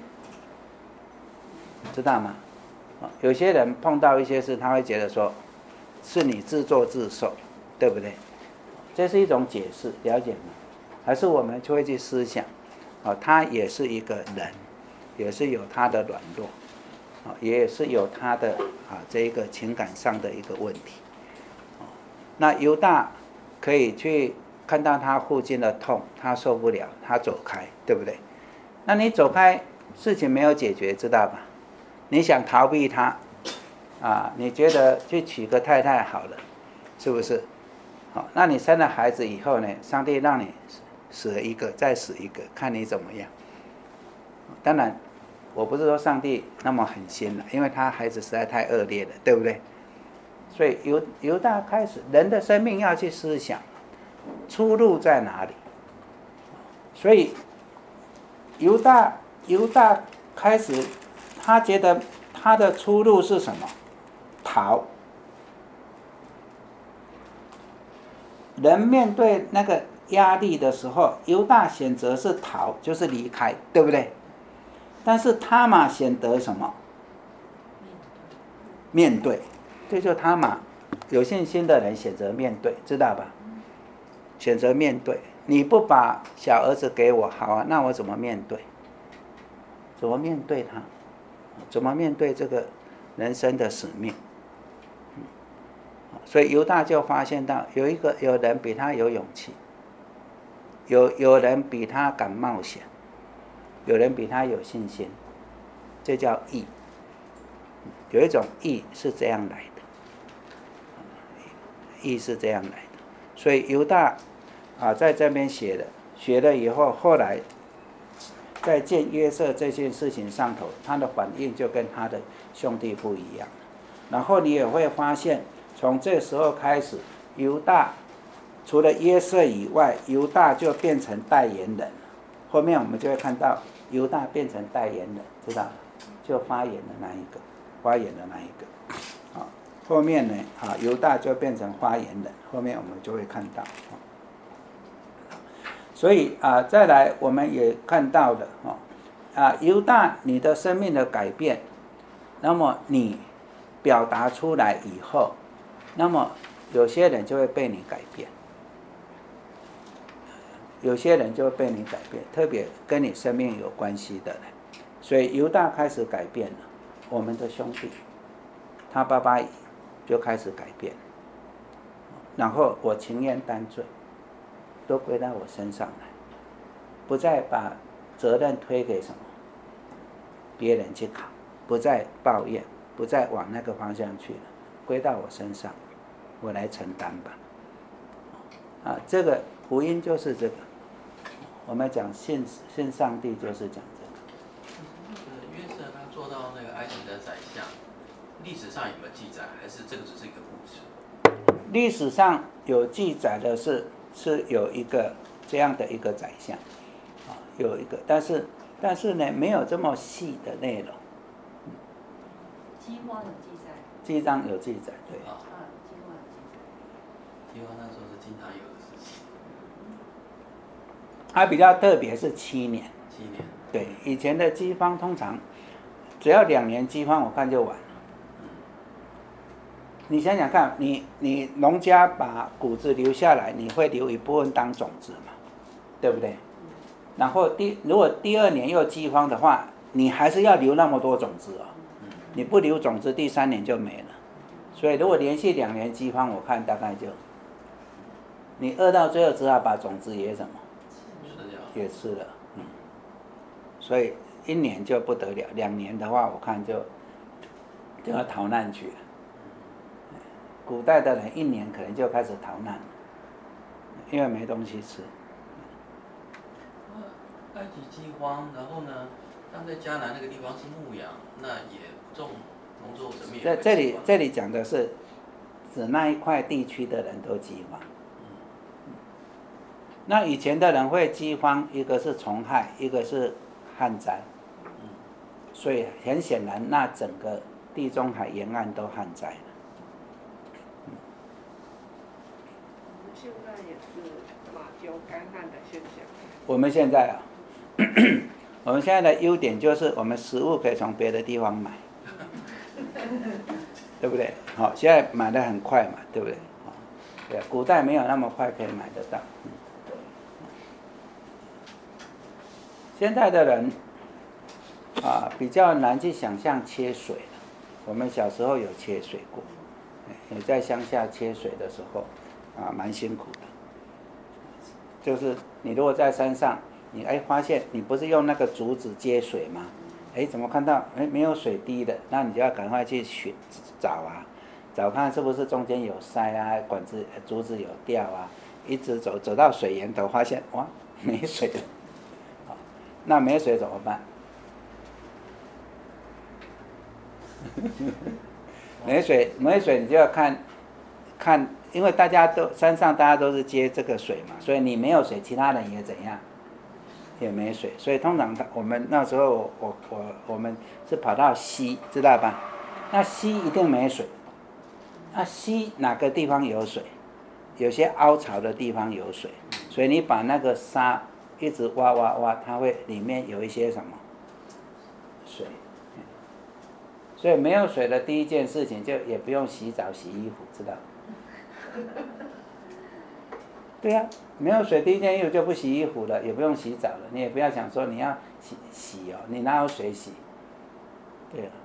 知道吗？有些人碰到一些事，他会觉得说，是你自作自受，对不对？这是一种解释，了解吗？还是我们就会去思想，哦，他也是一个人，也是有他的软弱，哦，也是有他的啊这一个情感上的一个问题。哦，那犹大可以去看到他父亲的痛，他受不了，他走开，对不对？那你走开，事情没有解决，知道吧？你想逃避他，啊，你觉得去娶个太太好了，是不是？好，那你生了孩子以后呢？上帝让你死了一个，再死一个，看你怎么样。当然，我不是说上帝那么狠心了，因为他孩子实在太恶劣了，对不对？所以犹犹大开始，人的生命要去思想，出路在哪里？所以犹大犹大开始，他觉得他的出路是什么？逃。人面对那个压力的时候，犹大选择是逃，就是离开，对不对？但是他玛选择什么？面对，这就他玛。有信心的人选择面对，知道吧？选择面对，你不把小儿子给我，好啊，那我怎么面对？怎么面对他？怎么面对这个人生的使命？所以犹大就发现到有一个有人比他有勇气，有有人比他敢冒险，有人比他有信心，这叫义。有一种义是这样来的，义是这样来的。所以犹大啊在这边写的，写了以后，后来在见约瑟这件事情上头，他的反应就跟他的兄弟不一样。然后你也会发现，从这时候开始，犹大除了约瑟以外，犹大就变成代言人了。后面我们就会看到犹大变成代言人，知道？就发言的那一个，发言的那一个。啊，后面呢，啊，犹大就变成发言人，后面我们就会看到。所以啊，再来我们也看到了啊，啊，犹大你的生命的改变，那么你表达出来以后，那么有些人就会被你改变，有些人就会被你改变，特别跟你生命有关系的人。所以犹大开始改变了，我们的兄弟，他爸爸就开始改变。 然后我情愿担罪，都归到我身上来，不再把责任推给什么别人去扛，不再抱怨，不再往那个方向去了，归到我身上，我来承担吧。啊，这个福音就是这个，我们讲信信上帝就是讲这个。
那个约瑟他做到那个埃及的宰相，历史上有没有记载，还是这个只是一个故事？
历史上有记载的是是有一个这样的一个宰相，啊，有一个，但是但是呢，没有这么细的内容。
饥荒有记载。
记章有记载，对。
啊，
啊，饥荒有记载。
饥荒那时候是经常有的事情。
它比较特别是七年。
七年。
对，以前的饥荒通常只要两年饥荒，我看就完了。你想想看，你你农家把谷子留下来，你会留一部分当种子嘛，对不对？然后第如果第二年又饥荒的话，你还是要留那么多种子哦。你不留种子，第三年就没了。所以如果连续两年饥荒，我看大概就你饿到最后，只好把种子也什么也吃了，嗯。所以一年就不得了，两年的话，我看就就要逃难去了。古代的人一年可能就开始逃难，因为没东西吃。
埃及饥荒，然后呢，他在迦南那个地方是牧羊，那也不种农作物，怎么也
在这里这里讲的是指那一块地区的人都饥荒。那以前的人会饥荒，一个是虫害，一个是旱灾，所以很显然，那整个地中海沿岸都旱灾了。
现在也是马丢干旱的现象。
我们现在啊，我们现在的优点就是我们食物可以从别的地方买，对不对？好，现在买的很快嘛，对不对？对，古代没有那么快可以买得到。现在的人啊，比较难去想象缺水了。我们小时候有缺水过，也在乡下缺水的时候。啊，蛮辛苦的。就是你如果在山上，你哎发现你不是用那个竹子接水吗？哎，怎么看到哎没有水滴的？那你就要赶快去寻找啊，找看是不是中间有塞啊，管子竹子有掉啊。一直走走到水源头，发现哇没水了。好，那没水怎么办？没水没水，你就要看看。因为大家都山上大家都是接这个水嘛，所以你没有水，其他人也怎样，也没水。所以通常我们那时候我我我们是跑到溪，知道吧？那溪一定没水。那溪哪个地方有水？有些凹槽的地方有水，所以你把那个沙一直挖挖挖，它会里面有一些什么水。所以没有水的第一件事情就也不用洗澡洗衣服，知道？对呀、啊，没有水第一件衣服就不洗衣服了，也不用洗澡了，你也不要想说你要洗洗哦，你哪有水洗？对啊，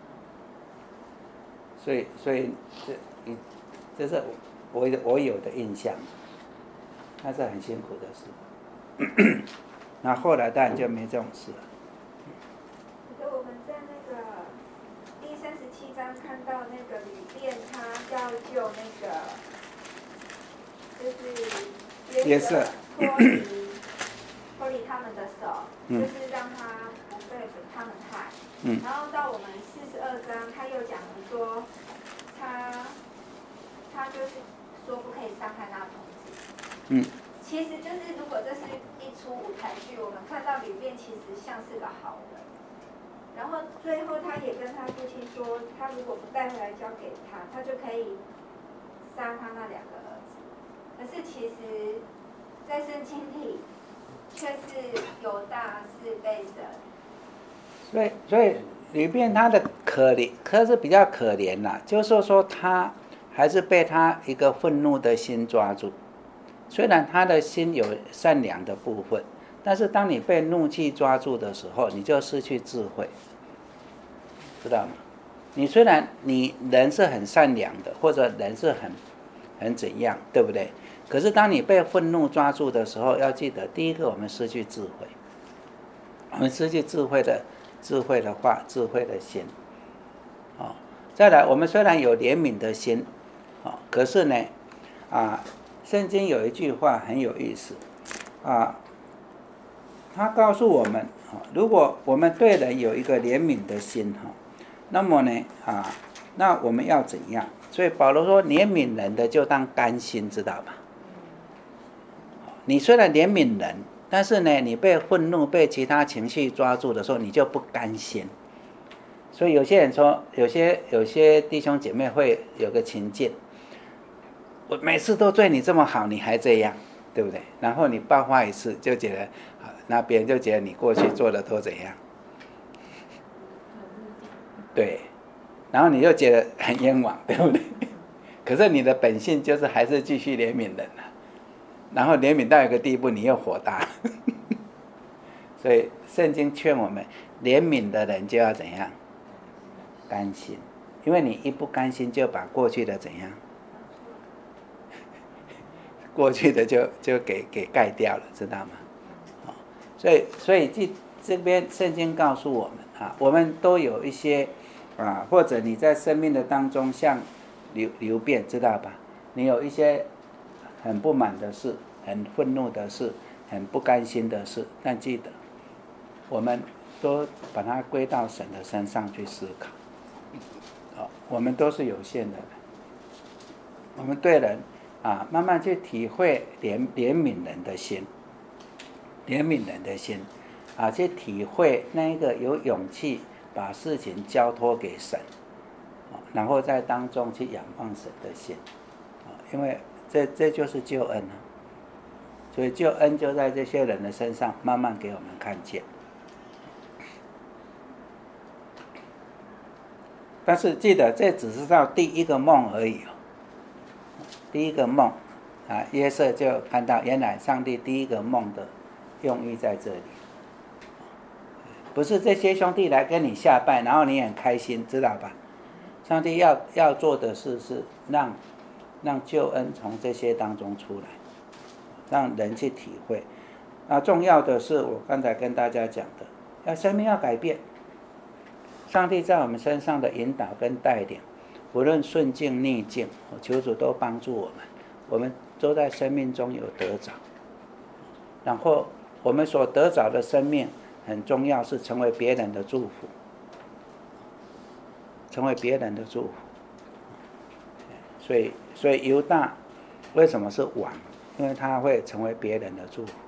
所以所以这这是我我有的印象，那是很辛苦的事。那后来当然就没这种事了。
可是我们在那个第三十七章看到那个旅店，他要救那个。就是约瑟脱离脱离他们的手，嗯、就是让他不被他们害。嗯、然后到我们四十二章，他又讲了说，他他就是说不可以伤害那童子。嗯。其实就是如果这是一出舞台剧，我们看到里面其实像是个好人。然后最后他也跟他父亲说，他如果不带回来交给他，他就可以杀他那两个儿子。可是其实，在圣经里，却是犹大是被神。
所以，所以里面他的可怜，可是比较可怜啦，就是说他还是被他一个愤怒的心抓住。虽然他的心有善良的部分，但是当你被怒气抓住的时候，你就失去智慧，知道吗？你虽然你人是很善良的，或者人是很。 很怎样，对不对？可是当你被愤怒抓住的时候，要记得，第一个我们失去智慧，我们失去智慧的智慧的话，智慧的心，哦，再来，我们虽然有怜悯的心，哦，可是呢，啊，圣经有一句话很有意思，啊，他告诉我们，如果我们对人有一个怜悯的心，哈，那么呢，啊，那我们要怎样？所以保罗说，怜悯人的就当甘心，知道吧？你虽然怜悯人，但是呢，你被愤怒、被其他情绪抓住的时候，你就不甘心。所以有些人说，有些有些弟兄姐妹会有个情境，我每次都对你这么好，你还这样，对不对？然后你爆发一次，就觉得，那别人就觉得你过去做的都怎样，对，然后你就觉得很冤枉，对不对？可是你的本性就是还是继续怜悯人啊。然后怜悯到一个地步，你又火大，所以圣经劝我们，怜悯的人就要怎样？甘心，因为你一不甘心，就把过去的怎样？过去的就就给给盖掉了，知道吗？哦，所以所以这这边圣经告诉我们啊，我们都有一些啊，或者你在生命的当中像流流变，知道吧？你有一些很不满的事，很愤怒的事，很不甘心的事，但记得，我们都把它归到神的身上去思考。哦，我们都是有限的人，我们对人啊，慢慢去体会怜怜悯人的心，怜悯人的心，啊，去体会那一个有勇气把事情交托给神，啊，然后在当中去仰望神的心，啊，因为这这就是救恩啊，所以救恩就在这些人的身上慢慢给我们看见。但是记得，这只是到第一个梦而已哦。第一个梦啊，约瑟就看到原来上帝第一个梦的用意在这里，不是这些兄弟来跟你下拜，然后你很开心，知道吧？上帝要要做的事是让让救恩从这些当中出来，让人去体会。那重要的是，我刚才跟大家讲的，要生命要改变。上帝在我们身上的引导跟带领，无论顺境逆境，求主都帮助我们，我们都在生命中有得着。然后我们所得着的生命很重要，是成为别人的祝福，成为别人的祝福。所以，所以犹大为什么是王？因为他会成为别人的祝福。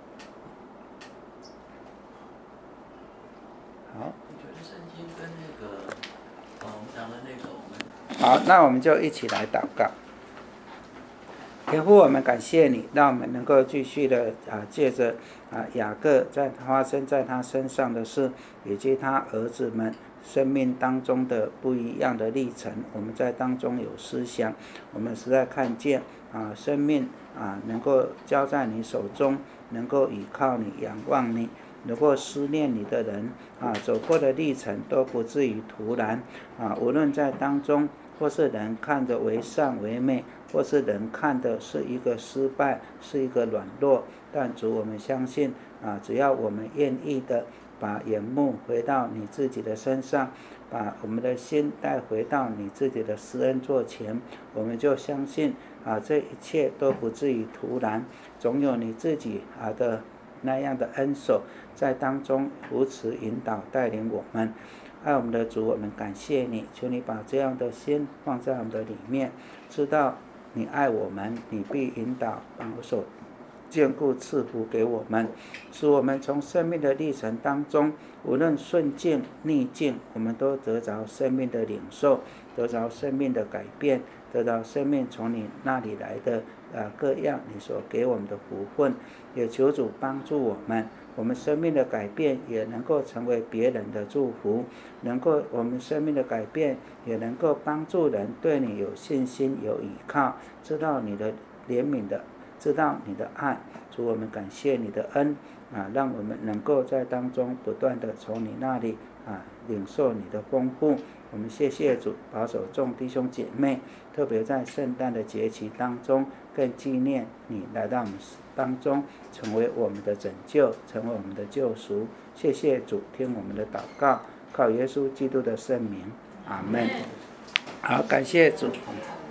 好。
跟那个，呃，我们讲的那个，我们
好，那我们就一起来祷告。天父，我们感谢你，让我们能够继续的啊，借着啊雅各在发生在他身上的事，以及他儿子们生命当中的不一样的历程，我们在当中有思想，我们实在看见啊，生命啊能够交在你手中，能够倚靠你，仰望你。如果思念你的人啊，走过的历程都不至于突然啊，无论在当中，或是人看着为善为美，或是人看的是一个失败，是一个软弱，但主，我们相信啊，只要我们愿意的把眼目回到你自己的身上，把我们的心带回到你自己的施恩座前，我们就相信啊，这一切都不至于突然，总有你自己啊的那样的恩手在当中扶持引导带领我们。爱我们的主，我们感谢你，求你把这样的心放在我们的里面，知道你爱我们，你必引导保守眷顾赐福给我们，使我们从生命的历程当中，无论顺境逆境，我们都得着生命的领受，得着生命的改变，得到生命从你那里来的呃各样你所给我们的福分，也求主帮助我们，我们生命的改变也能够成为别人的祝福，能够我们生命的改变也能够帮助人对你有信心有依靠，知道你的怜悯的，知道你的爱。主，我们感谢你的恩啊，让我们能够在当中不断的从你那里啊领受你的丰富， 我们谢谢主保守众弟兄姐妹，特别在圣诞的节期当中，更纪念你来到我们当中，成为我们的拯救，成为我们的救赎。谢谢主，听我们的祷告，靠耶稣基督的圣名，阿们。好，感谢主。